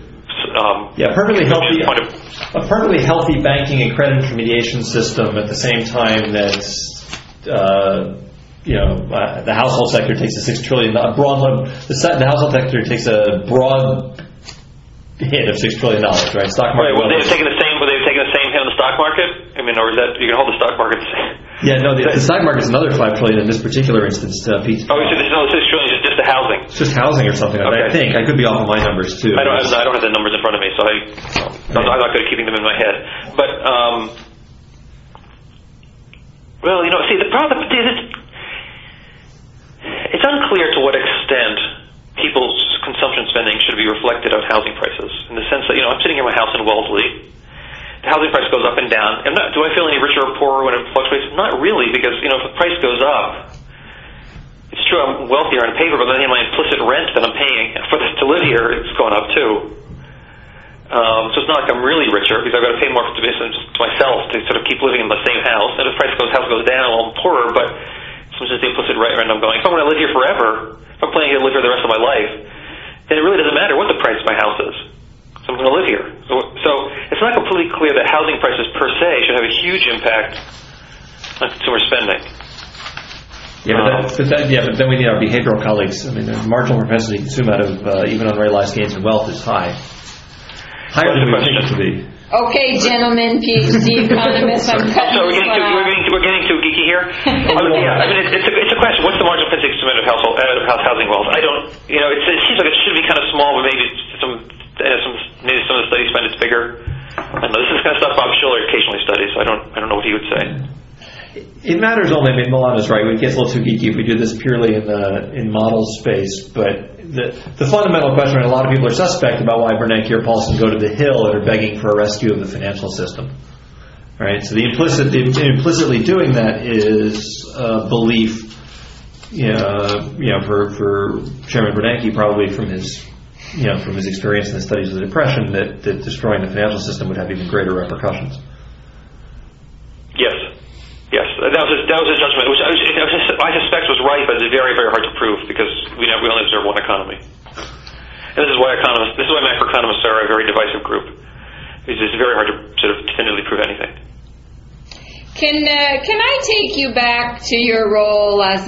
a perfectly healthy banking and credit intermediation system at the same time that the household sector takes a $6 trillion the household sector takes a broad hit of $6 trillion, right? Stock market. Right. Well, they've taken the same hit on the stock market. I mean, or is that you can hold the stock market the same? Yeah, no. The stock market's another $5 trillion in this particular instance. Pete. Oh, so there's no $6 trillion, it's just the housing. It's just housing or something. Okay. I think I could be off of my numbers too. I don't have the numbers in front of me, so I'm not good at keeping them in my head. But see, the problem is it's unclear to what extent people's consumption spending should be reflected on housing prices, in the sense that I'm sitting in my house in Wellesley. The housing price goes up and down. Do I feel any richer or poorer when it fluctuates? Not really, because if the price goes up, it's true I'm wealthier on paper, but then my implicit rent that I'm paying for this to live here is going up too. So it's not like I'm really richer because I've got to pay more to myself to sort of keep living in the same house. And if the house goes down, well, I'm poorer, but it's just the implicit rent I'm going. If I'm going to live here forever, if I'm planning to live here the rest of my life, then it really doesn't matter what the price of my house is. So I'm going to live here. So it's not completely clear that housing prices per se should have a huge impact on consumer spending. But then we need our behavioral colleagues. I mean, the marginal propensity to consume out of even unrealized gains in wealth is high. Higher than we think it to be. Okay, gentlemen, PhD economists, I'm cutting so we're getting too geeky here. It's a question. What's the marginal propensity to consume out of housing wealth? I don't. It seems like it should be kind of small, but maybe some of the studies find it's bigger. I know this is kind of stuff Bob Schiller occasionally studies, so I don't know what he would say. It matters only. I mean, Milano's right. It gets a little too geeky if we do this purely in model space. But the fundamental question, and a lot of people are suspect about why Bernanke or Paulson go to the Hill and are begging for a rescue of the financial system. Right? So the implicitly doing that is belief, for Chairman Bernanke, probably from his experience in the studies of the Depression, that destroying the financial system would have even greater repercussions. Yes, that was a judgment, which I suspect was right, but it's very, very hard to prove because we only observe one economy. And this is why macroeconomists are a very divisive group. It's very hard to sort of definitively prove anything. Can I take you back to your role as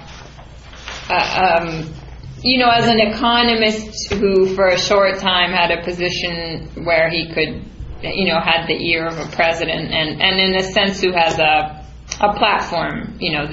as an economist who, for a short time, had a position where he could, had the ear of a president, and in a sense, who has a platform,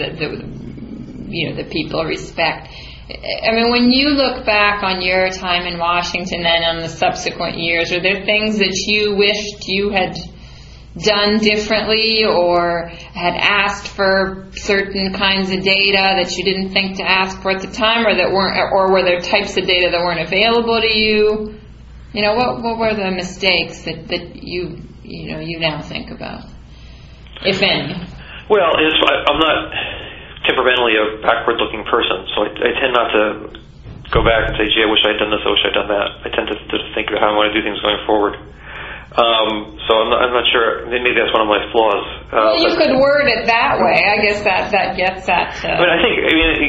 that people respect. I mean, when you look back on your time in Washington and on the subsequent years, are there things that you wished you had done differently, or had asked for certain kinds of data that you didn't think to ask for at the time, or were there types of data that weren't available to you? What were the mistakes that you now think about, if any? Well, I'm not temperamentally a backward-looking person, so I tend not to go back and say, gee, I wish I'd done this, I wish I'd done that. I tend to think of how I want to do things going forward. So I'm not sure. Maybe that's one of my flaws. You could word it that way. I guess that gets at. But I think,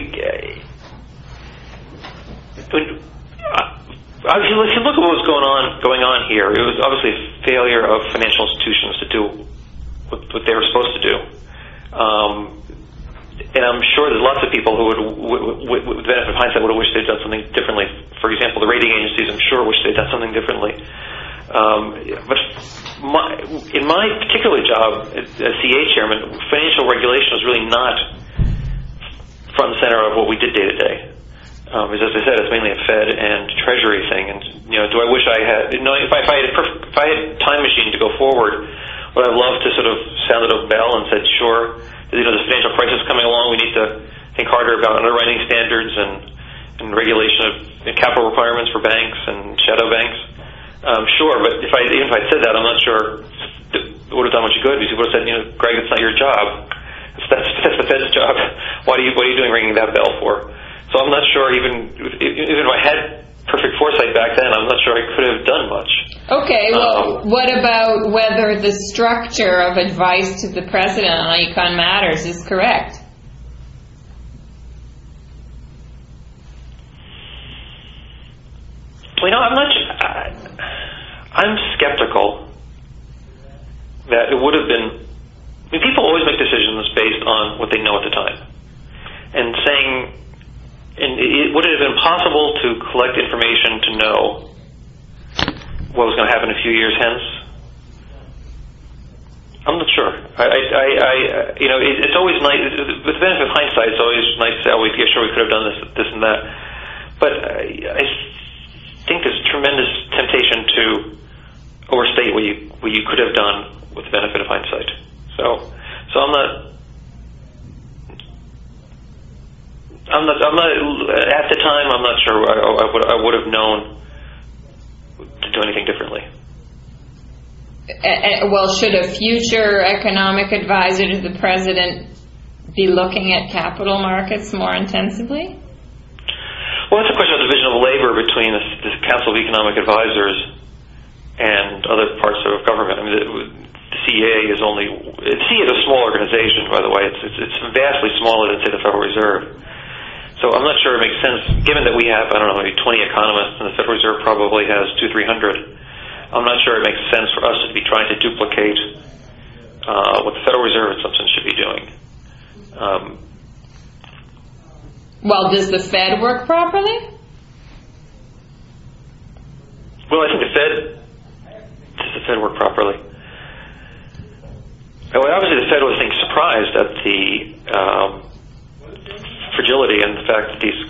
if you look at what was going on here, it was obviously a failure of financial institutions to do what they were supposed to do. And I'm sure there's lots of people who with the benefit of hindsight would have wished they'd done something differently. For example, the rating agencies, I'm sure, wish they'd done something differently. But in my particular job as CA chairman, financial regulation was really not front and center of what we did day to day. As I said, it's mainly a Fed and Treasury thing. And do I wish I had? If I had a time machine to go forward, would I love to sort of sounded a bell and said, sure, this financial crisis coming along, we need to think harder about underwriting standards and regulation of capital requirements for banks and shadow banks. Sure, but even if I said that, I'm not sure it would have done much good, because people would have said, Greg, it's not your job. That's the Fed's job. What are you doing ringing that bell for? So I'm not sure, even if I had perfect foresight back then, I'm not sure I could have done much. Okay, well, what about whether the structure of advice to the president on Econ Matters is correct? I'm skeptical that it would have been. People always make decisions based on what they know at the time, and would it have been possible to collect information to know what was going to happen a few years hence? I'm not sure. It's always nice. With the benefit of hindsight, it's always nice to say, "Oh, we could have done this, and that." But I think there's tremendous temptation to overstate what you could have done with the benefit of hindsight. So I'm not at the time. I'm not sure I would have known to do anything differently. Well, should a future economic advisor to the president be looking at capital markets more intensively? Well, that's a question of division of labor between the Council of Economic Advisors and other parts of government. I mean, the CEA is a small organization, by the way. It's vastly smaller than, say, the Federal Reserve. So I'm not sure it makes sense, given that we have, maybe 20 economists, and the Federal Reserve probably has 200-300. I'm not sure it makes sense for us to be trying to duplicate what the Federal Reserve in some sense should be doing. Well, does the Fed work properly? Well, I think does the Fed work properly? Well, obviously the Fed was, surprised at the fragility and the fact that these.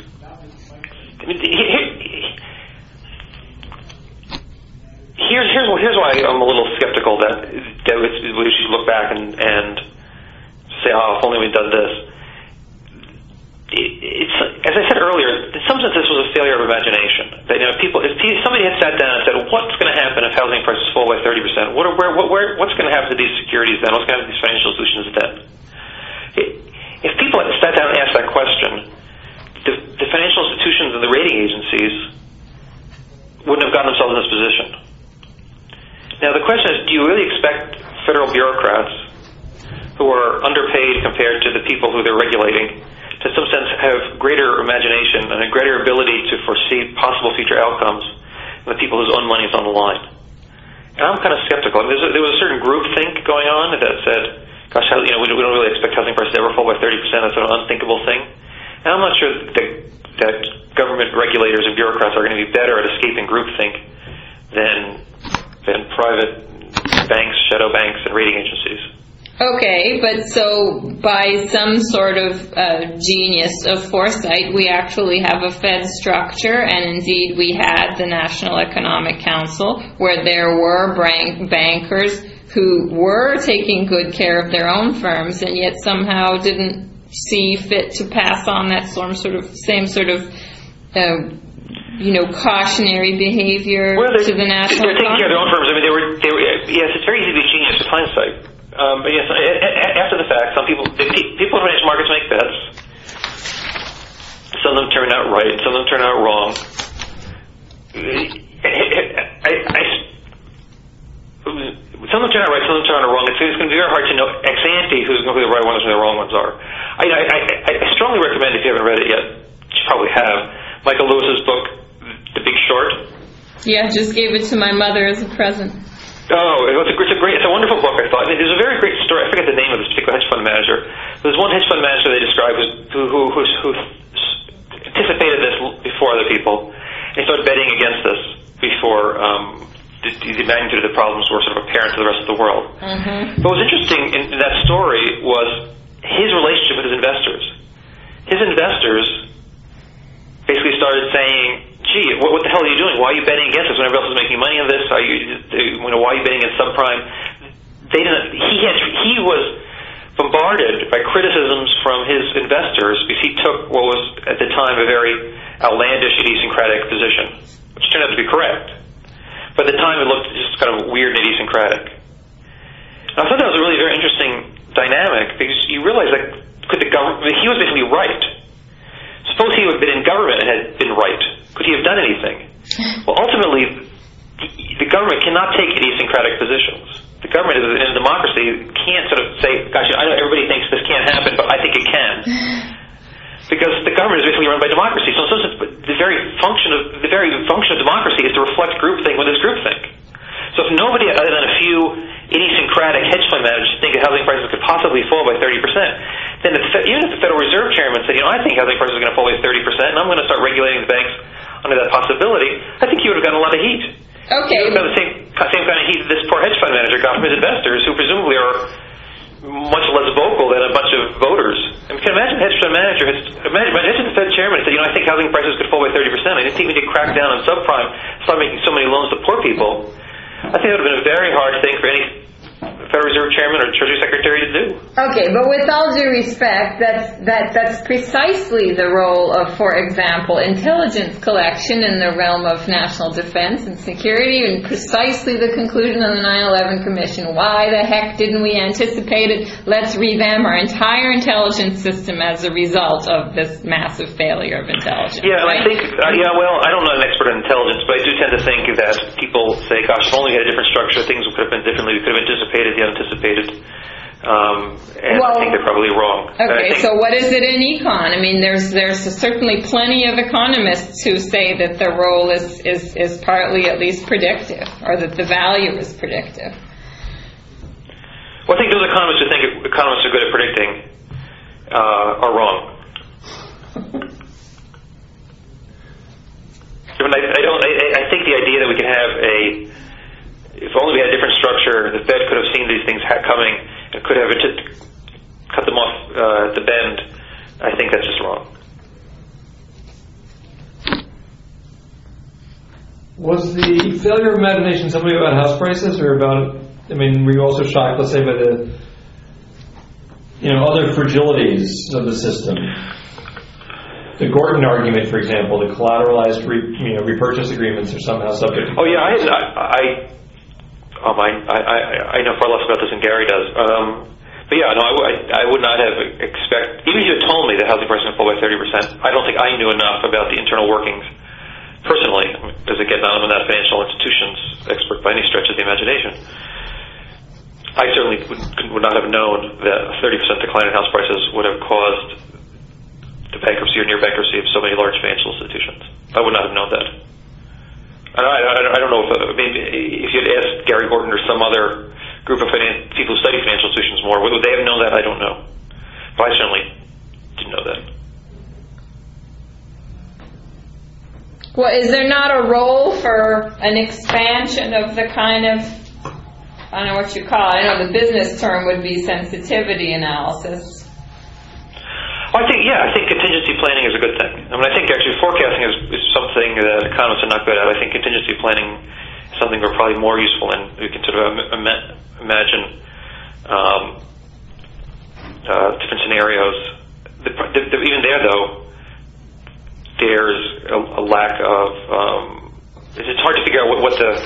Here's why I'm a little skeptical that we should look back and say, oh, if only we'd done this. it's, as I said earlier, in some sense this was a failure of imagination. That, if somebody had sat down and said, what's going to happen if housing prices fall by 30%? What's going to happen to these securities then? What's going to happen to these financial institutions then? If people had sat down and asked that question, the financial institutions and the rating agencies wouldn't have gotten themselves in this position. Now the question is, do you really expect federal bureaucrats who are underpaid compared to the people who they're regulating to in some sense have greater imagination and a greater ability to foresee possible future outcomes than the people whose own money is on the line? And I'm kind of skeptical. I mean, there was a certain groupthink going on that said, gosh, we don't really expect housing prices to ever fall by 30%. That's an unthinkable thing. And I'm not sure that government regulators and bureaucrats are going to be better at escaping groupthink than private banks, shadow banks, and rating agencies. Okay, but so by some sort of genius of foresight, we actually have a Fed structure, and indeed we had the National Economic Council, where there were bankers who were taking good care of their own firms, and yet somehow didn't see fit to pass on that same sort of cautionary behavier to the national. They're taking care of their own firms. I mean, they were. Yes, it's very easy to be genius with hindsight. But yes, after the fact, people in financial markets make bets. Some of them turn out right. Some of them turn out wrong. Some of them turn out right. Some of them turn out wrong. It's going to be very hard to know ex ante who the right ones and the wrong ones are. I strongly recommend, if you haven't read it yet, you probably have, Michael Lewis's book, The Big Short. Yeah, just gave it to my mother as a present. Oh, it's a wonderful book, I thought. There's a very great story. I forget the name of this particular hedge fund manager. There's one hedge fund manager they described who anticipated this before other people, and he started betting against this before the magnitude of the problems were sort of apparent to the rest of the world. Mm-hmm. What was interesting in that story was his relationship with his investors. His investors basically started saying, gee, what the hell are you doing? Why are you betting against us when everybody else is making money on this? Why are you betting against subprime? He was bombarded by criticisms from his investors because he took what was at the time a very outlandish, idiosyncratic position, which turned out to be correct. But at the time it looked just kind of weird and idiosyncratic. And I thought that was a really very interesting dynamic because you realize that he was basically right. Suppose he had been in government and had been right. Could he have done anything? Well, ultimately, the government cannot take idiosyncratic positions. The government, in a democracy, can't sort of say, gosh, I know everybody thinks this can't happen, but I think it can. Because the government is basically run by democracy. So in some sense, the very function of democracy is to reflect groupthink when there's groupthink. So if nobody other than a few idiosyncratic hedge fund managers think that housing prices could possibly fall by 30%, then even if the Federal Reserve Chairman said, I think housing prices are going to fall by 30%, and I'm going to start regulating the banks under that possibility, I think he would have gotten a lot of heat. Okay. He would have gotten the same kind of heat that this poor hedge fund manager got from his investors, who presumably are much less vocal than a bunch of voters. And you can imagine a hedge fund manager, imagine the Fed Chairman said, I think housing prices could fall by 30%. I didn't think we could crack down on subprime, start making so many loans to poor people. I think it would have been a very hard thing for any Federal Reserve Chairman or Treasury Secretary to do. Okay, but with all due respect, that's precisely the role of, for example, intelligence collection in the realm of national defense and security, and precisely the conclusion of the 9/11 Commission. Why the heck didn't we anticipate it? Let's revamp our entire intelligence system as a result of this massive failure of intelligence. Yeah, right? I think, well, I don't know an expert in intelligence, but I do tend to think that people say, gosh, if only we had a different structure, things could have been differently. We could have anticipated the unanticipated, and I think they're probably wrong. Okay, so what is it in econ? I mean, there's certainly plenty of economists who say that the role is partly at least predictive, or that the value is predictive. Well, I think those economists who think economists are good at predicting are wrong. I think the idea that we can have if only we had a different structure, the Fed could have seen these things coming and could have cut them off at the bend. I think that's just wrong. Was the failure of imagination something about house prices, or about? I mean, were you also shocked, let's say, by the other fragilities of the system? the Gordon argument, for example, the collateralized repurchase agreements are somehow subject to... Oh, yeah, I know far less about this than Gary does. But yeah, no, I would not have even if you had told me that housing prices would fall by 30%, I don't think I knew enough about the internal workings personally, because again, I'm not a financial institutions expert by any stretch of the imagination. I certainly would not have known that a 30% decline in house prices would have caused the bankruptcy or near bankruptcy of so many large financial institutions. I would not have known that. I don't know if you'd asked Gary Gordon or some other group of people who study financial institutions more, would they have known that? I don't know. But I certainly didn't know that. Well, is there not a role for an expansion of the kind of, I don't know what you call it, I know the business term would be sensitivity analysis? I think contingency planning is a good thing. I mean, I think actually forecasting is something that economists are not good at. I think contingency planning is something we're probably more useful in. We can sort of imagine different scenarios. Even there, though, there's a lack of... it's hard to figure out what the...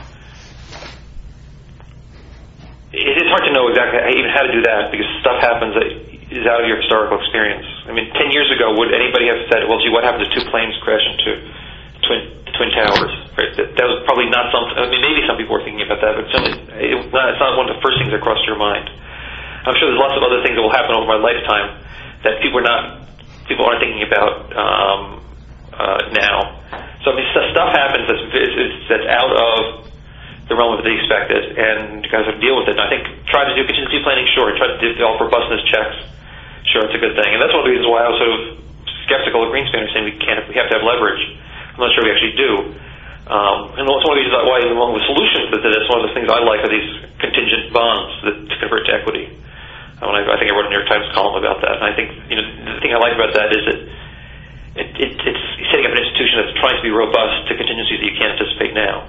It's hard to know exactly even how to do that, because stuff happens that is out of your historical experience. I mean, 10 years ago, would anybody have said, well, gee, what happens if two planes crash into Twin Towers? Right? That was probably not something... I mean, maybe some people were thinking about that, but certainly it's not one of the first things that crossed your mind. I'm sure there's lots of other things that will happen over my lifetime that people aren't thinking about now. So I mean, stuff happens that's out of the realm of the expected, and you guys have to deal with it. And I think try to do contingency planning, sure. Try to develop robustness checks, sure, it's a good thing. And that's one of the reasons why I was sort of skeptical of Greenspan saying we have to have leverage. I'm not sure we actually do. And that's one of the reasons why among the solutions to this, one of the things I like are these contingent bonds to convert to equity. I think I wrote a New York Times column about that. And I think the thing I like about that is that it's setting up an institution that's trying to be robust to contingencies that you can't anticipate now.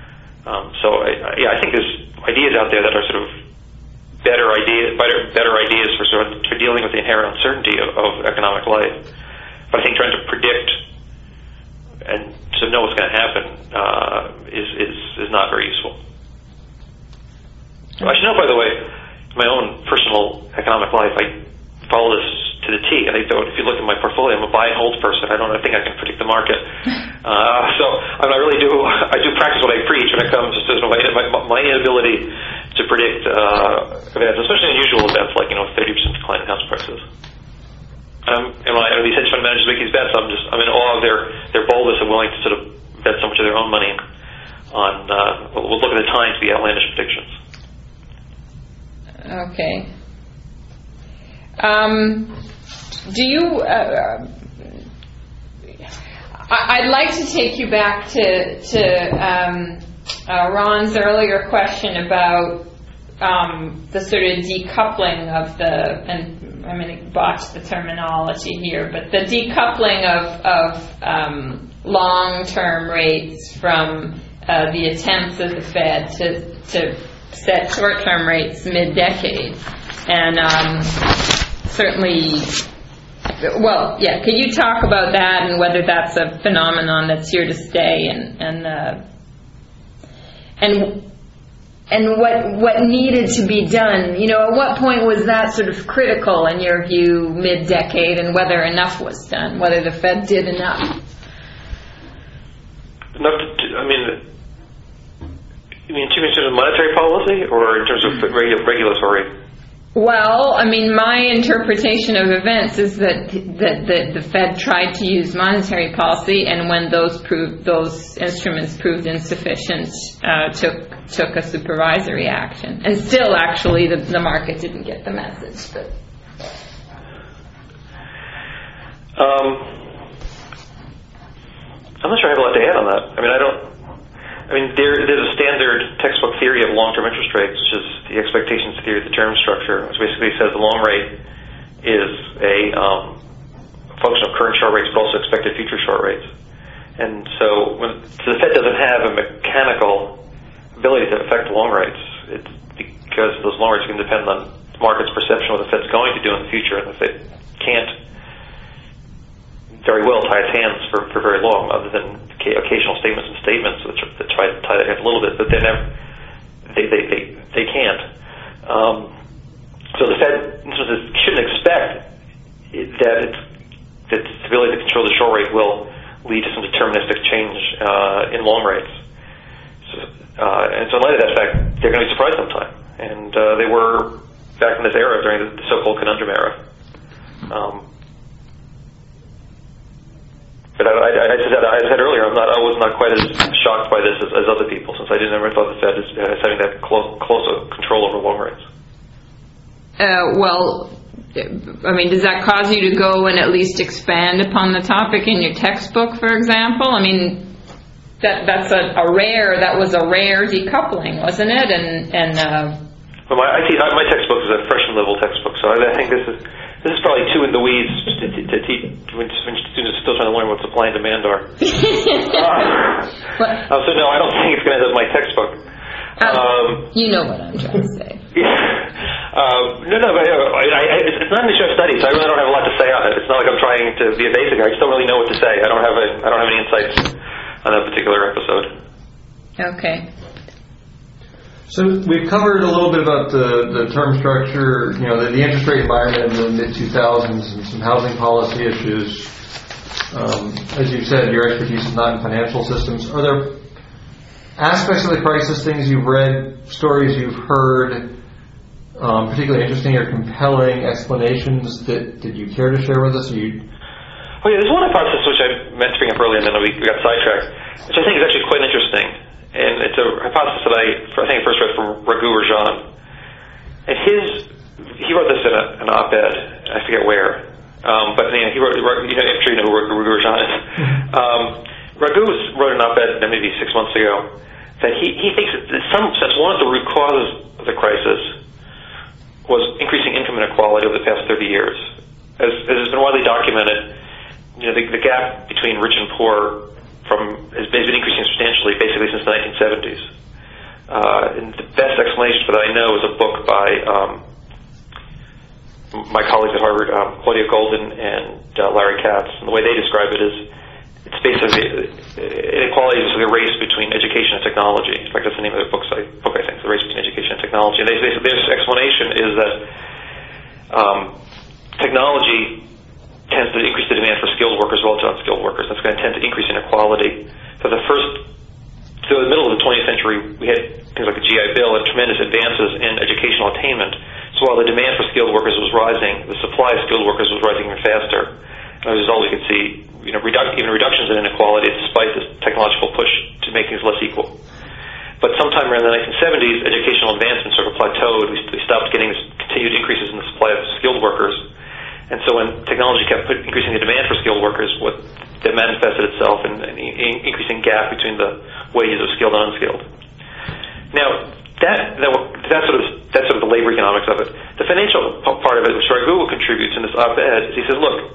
I think there's ideas out there that are sort of better ideas for dealing with the inherent uncertainty of economic life. But I think trying to predict and to know what's going to happen is not very useful. I should know, by the way, my own personal economic life, I follow this to the T. If you look at my portfolio, I'm a buy and hold person. I think I can predict the market. So I really do. I do practice what I preach when it comes to my inability to predict events, especially unusual events like 30% decline in house prices. And when these hedge fund managers make these bets, I'm in awe of their boldness and willing to sort of bet so much of their own money on. We'll look at the time to be outlandish predictions. Okay. Do you? I'd like to take you back to Ron's earlier question about the sort of decoupling of and I'm going to botch the terminology here, but the decoupling of long-term rates from the attempts of the Fed to set short-term rates mid-decade, and certainly, well, yeah. Could you talk about that and whether that's a phenomenon that's here to stay, and what needed to be done? At what point was that sort of critical in your view, mid-decade, and whether enough was done, whether the Fed did enough? You mean in terms of monetary policy or in terms of regulatory? Well, my interpretation of events is that the Fed tried to use monetary policy, and when those instruments proved insufficient, took a supervisory action. And still, actually, the market didn't get the message. But. I'm not sure I have a lot to add on that. There's a standard textbook theory of long-term interest rates, which is the expectations theory of the term structure, which basically says the long rate is a function of current short rates, but also expected future short rates. And so the Fed doesn't have a mechanical ability to affect long rates. It's because those long rates can depend on the market's perception of what the Fed's going to do in the future, and the Fed can't very other than occasional statements that try to tie that in a little bit, but they can't. So the Fed shouldn't expect that its ability to control the short rate will lead to some deterministic change in long rates. And so in light of that fact, they're going to be surprised sometime. And they were back in this era during the so-called conundrum era. But I said earlier, I was not quite as shocked by this as other people, since I never thought the Fed as having that close a control over long rates. Well, I mean, does that cause you to go and at least expand upon the topic in your textbook, for example? I mean, that was a rare decoupling, wasn't it? Well, my textbook is a freshman level textbook, so I think this is probably too in the weeds to teach when students are still trying to learn what supply and demand are. So no, I don't think it's going to end up my textbook. You know what I'm trying to say. No, but it's not an issue of study, so I really don't have a lot to say on it. It's not like I'm trying to be evasive. I just don't really know what to say. I don't have any insights on that particular episode. Okay. So we've covered a little bit about the term structure, the interest rate environment in the mid-2000s and some housing policy issues. As you said, your expertise is not in financial systems. Are there aspects of the crisis, things you've read, stories you've heard, particularly interesting or compelling explanations that you care to share with us? Well, yeah, there's one hypothesis which I meant to bring up earlier, and then we got sidetracked, which I think is actually quite interesting. And it's a hypothesis that I think I first read from Raghu Rajan. And he wrote this in an op-ed, I forget where, but he wrote, I'm sure you know who Raghu Rajan is. Raghu wrote an op-ed maybe 6 months ago that he thinks that in some sense one of the root causes of the crisis was increasing income inequality over the past 30 years. As has been widely documented, the gap between rich and poor has been increasing substantially basically since the 1970s. And the best explanation for that I know is a book by my colleagues at Harvard, Claudia Golden and Larry Katz. And the way they describe it is it's basically inequality is a race between education and technology. In fact, that's the name of their book, I think, the race between education and technology. And their explanation is that technology tends to increase the demand for skilled workers relative to unskilled workers. That's going to tend to increase inequality. So the middle of the 20th century, we had things like the GI Bill and tremendous advances in educational attainment. So while the demand for skilled workers was rising, the supply of skilled workers was rising even faster. And as a result, we could see even reductions in inequality despite this technological push to make things less equal. But sometime around the 1970s, educational advancement sort of plateaued. We stopped getting continued increases in the supply of skilled workers. And so when technology kept increasing the demand for skilled workers, that manifested itself in an increasing gap between the wages of skilled and unskilled. Now, that's sort of the labor economics of it. The financial part of it, which Raghu contributes in this op-ed, is he says, look,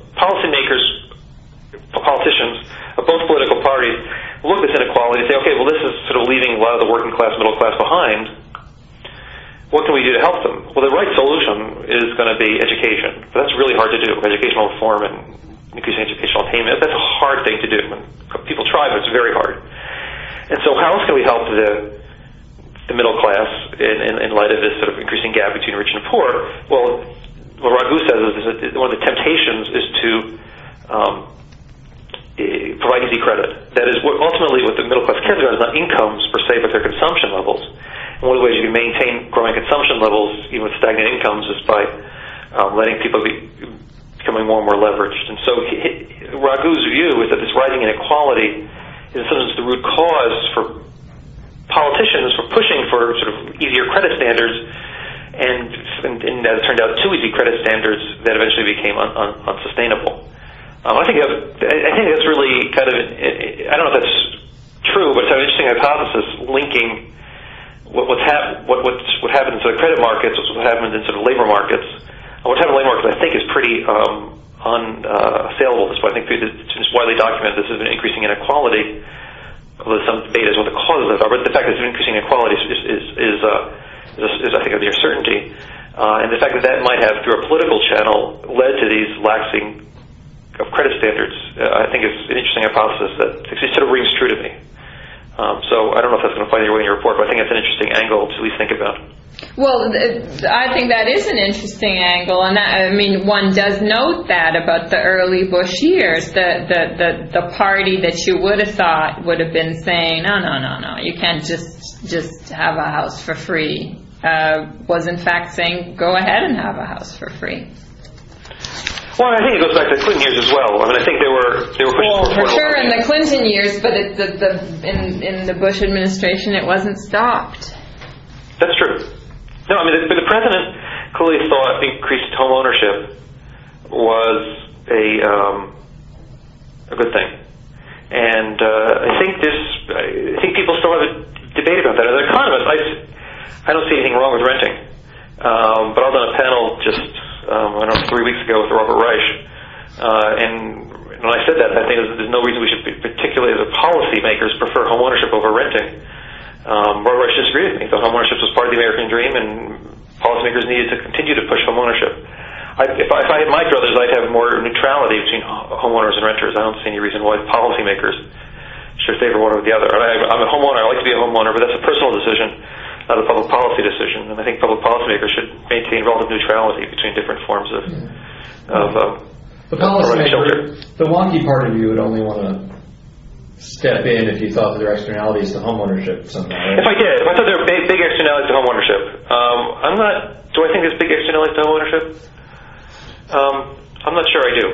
politicians of both political parties look at this inequality and say, okay, well, this is sort of leaving a lot of the working class, middle class behind. What can we do to help them? Well, the right solution is going to be education. But that's really hard to do. Educational reform and increasing educational attainment, that's a hard thing to do. When people try, but it's very hard. And so how else can we help the middle class in light of this sort of increasing gap between rich and poor? Well, what Raghu says is that one of the temptations is to provide easy credit. That is, ultimately what the middle class cares about is not incomes per se, but their consumption levels. And one of the ways you can maintain growing consumption levels, even with stagnant incomes, is by letting people becoming more and more leveraged. And so Raghu's view is that this rising inequality is in some sense the root cause for politicians for pushing for sort of easier credit standards, and as it turned out, too easy credit standards that eventually became unsustainable. I think that's really kind of, I don't know if that's true, but it's an interesting hypothesis linking what happens in the credit markets with what happens in sort of labor markets. What's happened in labor markets, I think, is pretty unassailable at this point. I think it's just widely documented this has been increasing inequality, although some debate is what the causes of it are. But the fact that it's been increasing inequality is I think, a near certainty. And the fact that might have, through a political channel, led to these laxing credit standards, I think is an interesting hypothesis that sort of rings true to me. So I don't know if that's going to find your way in your report, but I think that's an interesting angle to at least think about. Well, I think that is an interesting angle, and one does note that about the early Bush years, the party that you would have thought would have been saying, no, you can't just have a house for free, was in fact saying, go ahead and have a house for free. Well, I think it goes back to the Clinton years as well. I mean, I think they were pushing for sure in the Clinton years, but in the Bush administration, it wasn't stopped. That's true. No, I mean, but the president clearly thought increased home ownership was a good thing, and I think people still have a debate about that. As an economist, I don't see anything wrong with renting, but I was on a panel just 3 weeks ago with Robert Reich, and when I said that, I think there's no reason we should, particularly as policymakers, prefer home ownership over renting. Robert Reich disagreed with me. He thought home ownership was part of the American dream, and policymakers needed to continue to push home ownership. If I had my druthers, I'd have more neutrality between homeowners and renters. I don't see any reason why policymakers should favor one or the other. I'm a homeowner. I like to be a homeowner, but that's a personal decision, not a public policy decision. And I think public policymakers should maintain relative neutrality between different forms of the policymaker. The wonky part of you would only want to step in if you thought that there were externalities to home ownership somehow. Right? If I thought there were big externalities to home ownership, I'm not. Do I think there's big externalities to home ownership? I'm not sure I do.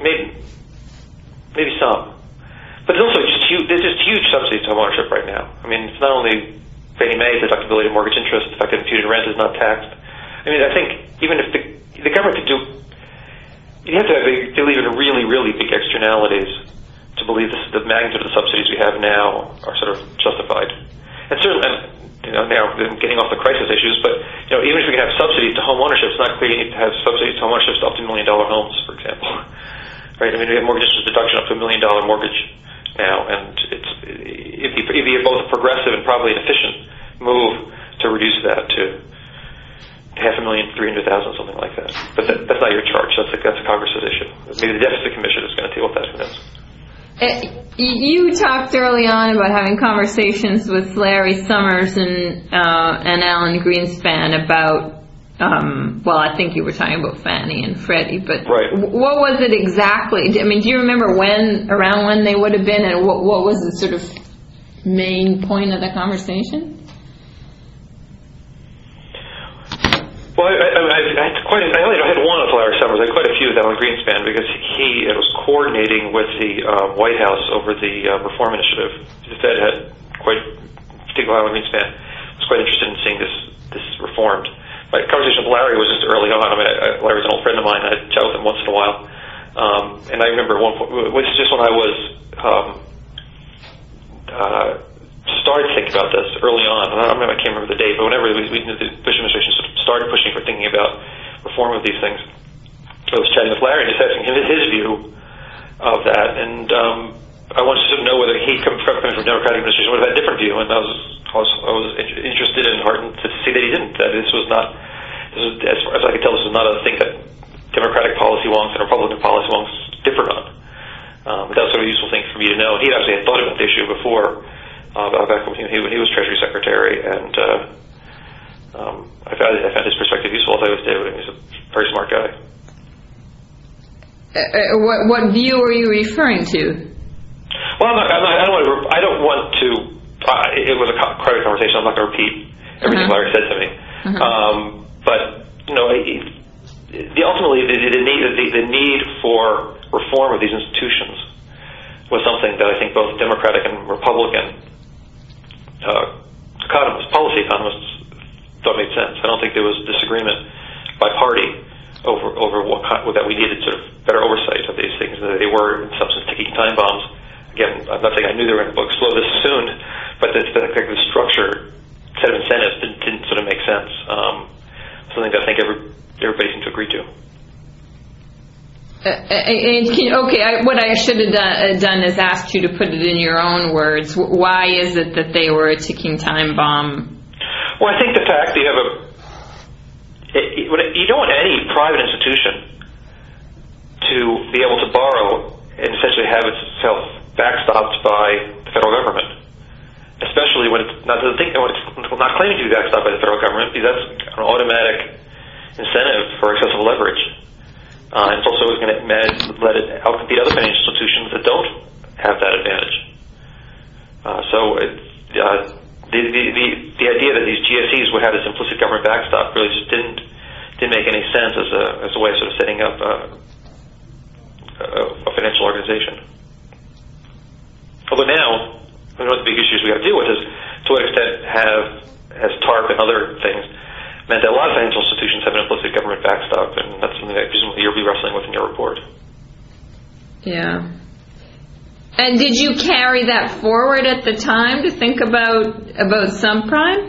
Maybe some. But there's also there's just huge subsidies to home ownership right now. I mean, it's not only Fannie Mae's deductibility of mortgage interest, the fact that imputed rent is not taxed. I mean, I think even if the government could do, you have to believe in really, really big externalities to believe the magnitude of the subsidies we have now are sort of justified. And certainly, now I'm getting off the crisis issues, but even if we can have subsidies to home ownership, it's not clear you need to have subsidies to home ownership to up to $1 million homes, for example. Right? I mean, we have mortgage interest deduction up to $1 million mortgage now, and it'd be both a progressive and probably an efficient move to reduce that to $500,000, $300,000, something like that. But that's not your charge. That's a Congress's issue. Maybe the Deficit Commission is going to deal with that. Who knows? You talked early on about having conversations with Larry Summers and Alan Greenspan about, I think you were talking about Fannie and Freddie, but right. What was it exactly? I mean, do you remember around when they would have been, and what was the sort of main point of the conversation? Well, I had one with Larry Summers. I had quite a few with Alan Greenspan because he was coordinating with the White House over the reform initiative. The Fed had particularly Alan Greenspan was quite interested in seeing this reformed. My conversation with Larry was just early on. I mean, Larry's an old friend of mine. I chat with him once in a while. And I remember one point, it was just when I was started thinking about this early on, and I can't remember the date, but whenever the Bush administration sort of started pushing for thinking about reform of these things, I was chatting with Larry and just asking him his view of that, and I wanted to sort of know whether he, coming from the Democratic administration, would have had a different view, and I was interested and heartened to see that he didn't. That as far as I could tell, this was not a thing that Democratic policy wonks and Republican policy wonks differed on. But that was sort of a useful thing for me to know. He actually had thought about the issue before. Back when he was Treasury Secretary, and I found his perspective useful, as I always did. He's a very smart guy. What view are you referring to? Well, I don't want to. It was a private conversation. I'm not going to repeat everything Larry said to me. But ultimately, the need for reform of these institutions was something that I think both Democratic and Republican policy economists thought made sense. I don't think there was disagreement by party over that we needed sort of better oversight of these things, and that they were in substance ticking time bombs. Again, I'm not saying I knew they were going to explode this soon, but the structure, set of incentives didn't sort of make sense. Something that I think everybody seemed to agree to. What I should have done is asked you to put it in your own words. Why is it that they were a ticking time bomb? Well, I think the fact that you don't want any private institution to be able to borrow and essentially have itself backstopped by the federal government, especially when it's not claiming to be backstopped by the federal government, because that's an automatic incentive for excessive leverage. It's also going to let it outcompete other financial institutions that don't have that advantage. The idea that these GSEs would have this implicit government backstop really just didn't make any sense as a way of sort of setting up a financial organization. Although now, one of the big issues we have to deal with is to what extent has TARP and other things meant that a lot of financial institutions have an implicit government backstop, and that's something that presumably you'll be wrestling with in your report. Yeah. And did you carry that forward at the time to think about subprime?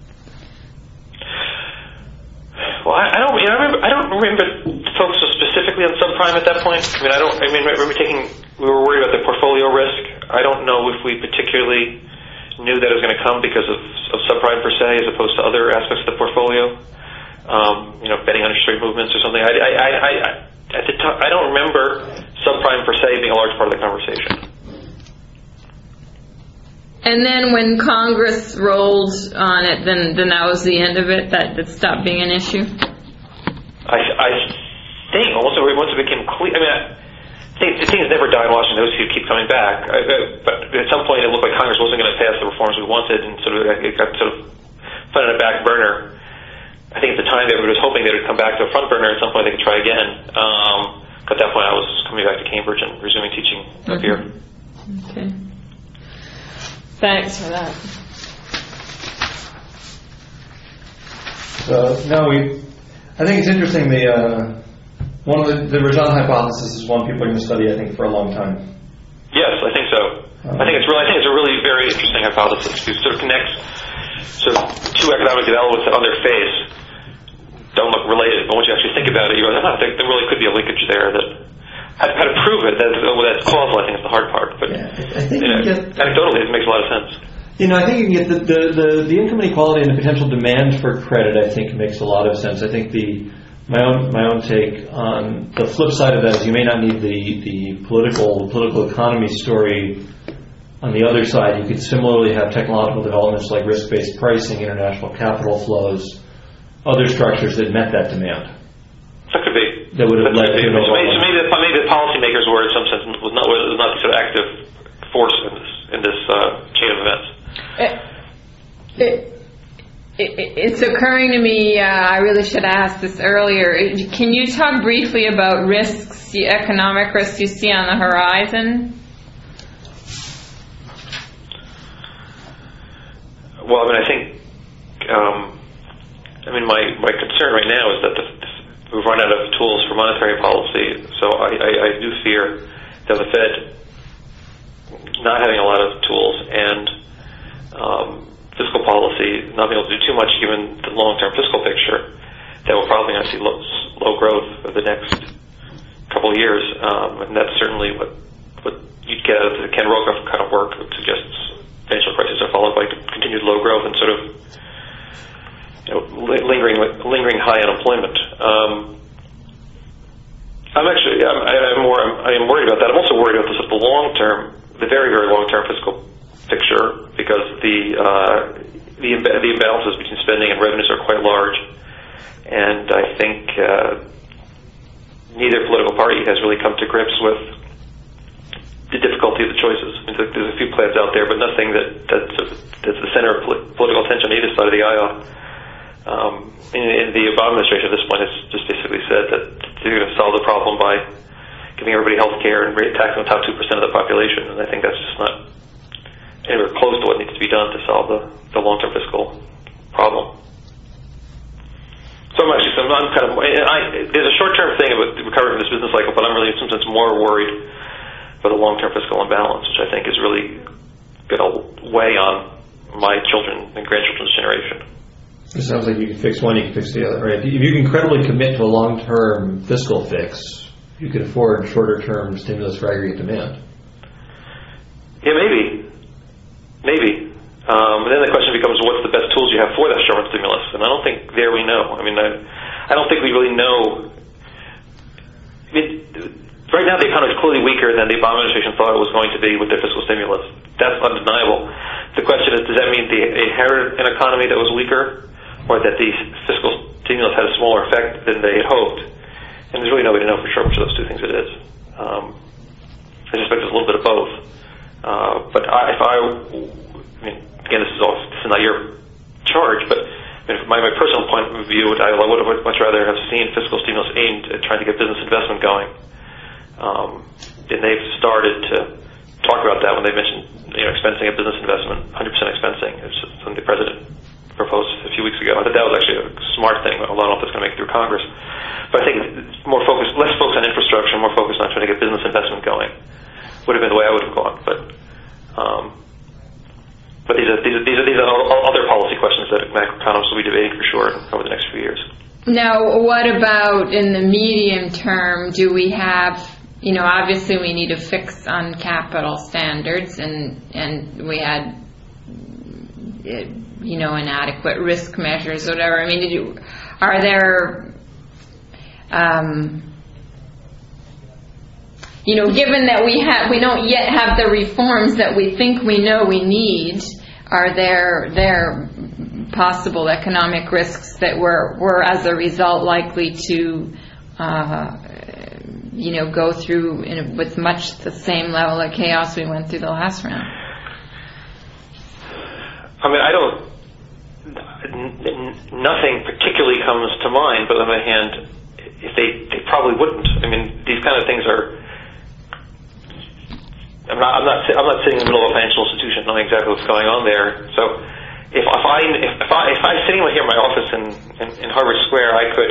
Well, I don't remember focus specifically on subprime at that point. We were worried about the portfolio risk. I don't know if we particularly knew that it was going to come because of subprime per se, as opposed to other aspects of the portfolio. Betting on interest rate movements or something. At the time, I don't remember subprime per se being a large part of the conversation. And then when Congress rolled on it, then that was the end of it. That stopped being an issue. I think once it became clear. The things never die in Washington. Those keep coming back. But at some point, it looked like Congress wasn't going to pass the reforms we wanted, and it got put on a back burner. I think at the time everybody was hoping they would come back to a front burner. At some point, they could try again. But at that point, I was coming back to Cambridge and resuming teaching up here. Okay. Thanks for that. I think it's interesting. One of the Rajan hypothesis is one people are going to study, I think, for a long time. Yes, I think so. I think it's a really very interesting hypothesis because it sort of connects two economic developments that on their face don't look related, but once you actually think about it, you realize, there really could be a linkage there. That how to prove it? That's causal. I think is the hard part, but anecdotally, it makes a lot of sense. I think you can get the income inequality and the potential demand for credit. I think makes a lot of sense. I think my own take on the flip side of that is you may not need the political economy story. On the other side, you could similarly have technological developments like risk-based pricing, international capital flows, other structures that met that demand. That could be. That would have led to maybe the policymakers were, in some sense, was not the sort of active force in this chain of events. It's occurring to me, I really should have asked this earlier. Can you talk briefly about risks, the economic risks you see on the horizon? Well, I think, my concern right now is that we've run out of tools for monetary policy. So I do fear that the Fed not having a lot of tools and fiscal policy not being able to do too much given the long-term fiscal picture, that we're probably going to see low growth for the next couple of years. And that's certainly what you'd get out of the Ken Rogoff kind of work, that suggests financial crises are followed by continued low growth and sort of lingering high unemployment. I am worried about that. I'm also worried about the very, very long-term fiscal picture, because the imbalances between spending and revenues are quite large, and I think neither political party has really come to grips with the difficulty of the choices. There's a few plans out there, but nothing that's the center of political attention on either side of the aisle. In the Obama administration at this point has just basically said that they're going to solve the problem by giving everybody health care and taxing the top 2% of the population, and I think that's just not anywhere close to what needs to be done to solve the long-term fiscal problem. So there's a short-term thing about recovering from this business cycle, but I'm really in some sense more worried about the long-term fiscal imbalance, which I think is really going to weigh on my children and grandchildren's generation. It sounds like you can fix one, you can fix the other, right? If you can credibly commit to a long-term fiscal fix, you can afford shorter-term stimulus for aggregate demand. Yeah, maybe. And then the question becomes, what's the best tools you have for that short-term stimulus? And I don't think there we know. I don't think we really know. right now the economy is clearly weaker than the Obama administration thought it was going to be with their fiscal stimulus. That's undeniable. The question is, does that mean they inherited an economy that was weaker, or that the fiscal stimulus had a smaller effect than they had hoped? And there's really no way to know for sure which of those two things it is. I suspect it's a little bit of both. But again, this is not your charge, but my personal point of view, I would have much rather have seen fiscal stimulus aimed at trying to get business investment going. And they've started to talk about that when they mentioned expensing of business investment, 100% expensing. It's something the president proposed a few weeks ago. I thought that was actually a smart thing. I don't know if it's going to make it through Congress. But I think it's less focus on infrastructure, more focus on trying to get business investment going would have been the way I would have gone. But these are other policy questions that macroeconomists will be debating for sure over the next few years. Now, what about in the medium term? Do we have, obviously we need a fix on capital standards, and we had, inadequate risk measures, whatever. I mean, are there, given that we don't yet have the reforms that we think we know we need, are there possible economic risks that we're as a result likely to go through with much the same level of chaos we went through the last round? I mean, nothing particularly comes to mind, but on the other hand, if they probably wouldn't. I mean, these kind of things are. I'm not sitting in the middle of a financial institution knowing exactly what's going on there. So if I'm sitting here in my office in Harvard Square, I could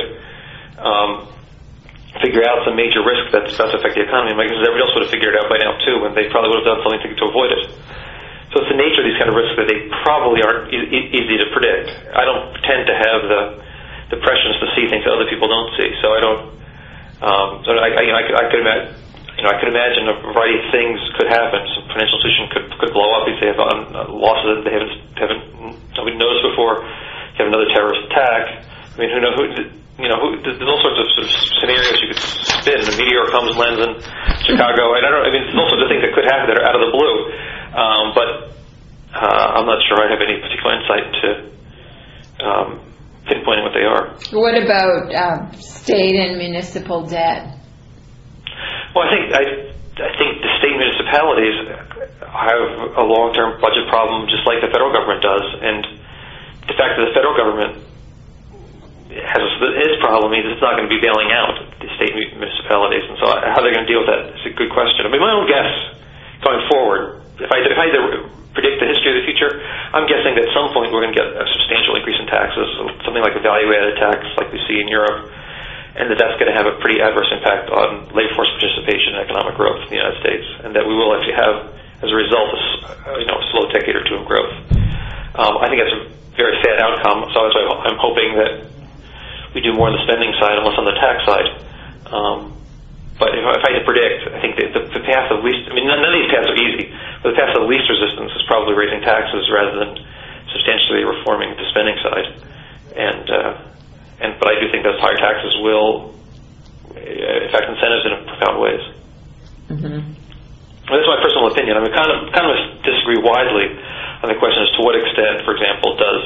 figure out some major risk that's about to affect the economy. Because everybody else would have figured it out by now too, and they probably would have done something to avoid it. So it's the nature of these kind of risks that they probably aren't easy to predict. I don't tend to have the prescience to see things that other people don't see. So I don't. I could imagine. I could imagine a variety of things could happen. Some financial institution could blow up if they have losses that they haven't nobody noticed before. You have another terrorist attack. I mean, there's all sorts of scenarios you could spin. The meteor comes, lands in Chicago. There's all sorts of things that could happen that are out of the blue. But I'm not sure I have any particular insight to pinpointing what they are. What about state and municipal debt? Well, I think the state municipalities have a long-term budget problem just like the federal government does, and the fact that the federal government has its problem means it's not going to be bailing out the state municipalities, and so how they're going to deal with that is a good question. I mean, my own guess going forward, if I had to predict the history of the future, I'm guessing that at some point we're going to get a substantial increase in taxes, something like a value-added tax like we see in Europe, and that's going to have a pretty adverse impact on labor force participation and economic growth in the United States, and that we will actually have, as a result, a slow decade or two of growth. I think that's a very sad outcome, so I'm hoping that we do more on the spending side and less on the tax side. But if I had to predict, I think the path of least, none of these paths are easy, but the path of least resistance is probably raising taxes rather than substantially reforming the spending side. But I do think those higher taxes will affect incentives in profound ways. Mm-hmm. That's my personal opinion. I mean, economists disagree widely on the question as to what extent, for example, do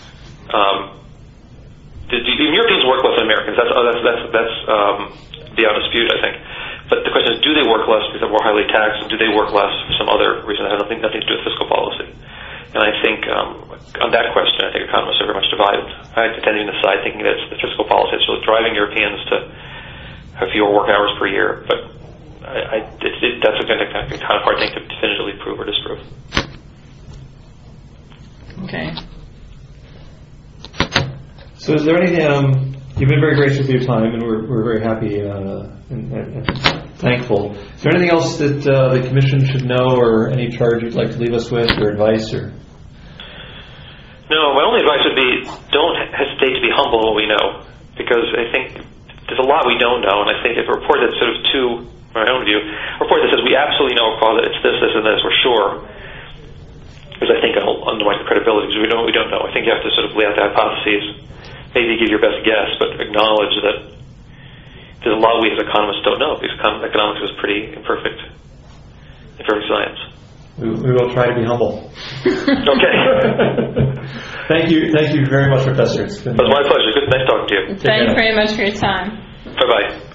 Europeans work less than Americans? That's beyond dispute, I think. But the question is, do they work less because they're more highly taxed, and do they work less for some other reason that has nothing to do with fiscal policy? And I think on that question, I think economists are very much divided. I tend to side thinking that it's the fiscal policy that's really driving Europeans to have fewer work hours per year. But that's a kind of hard thing to definitively prove or disprove. Okay. So is there anything, you've been very gracious with your time, and we're very happy and thankful. Is there anything else that the Commission should know, or any charge you'd like to leave us with, or advice? No, my only advice would be don't hesitate to be humble in what we know, because I think there's a lot we don't know, and I think if a report that's sort of too, in my own view, a report that says we absolutely know that it's this, and this, we're sure, because I think it'll undermine the credibility, because we don't know. I think you have to sort of lay out the hypotheses, maybe give your best guess, but acknowledge that there's a lot we as economists don't know, because economics is pretty imperfect science. We will try to be humble. Okay. Thank you very much, Professor. It was my pleasure. Nice talking to you. Thanks very much for your time. Bye-bye.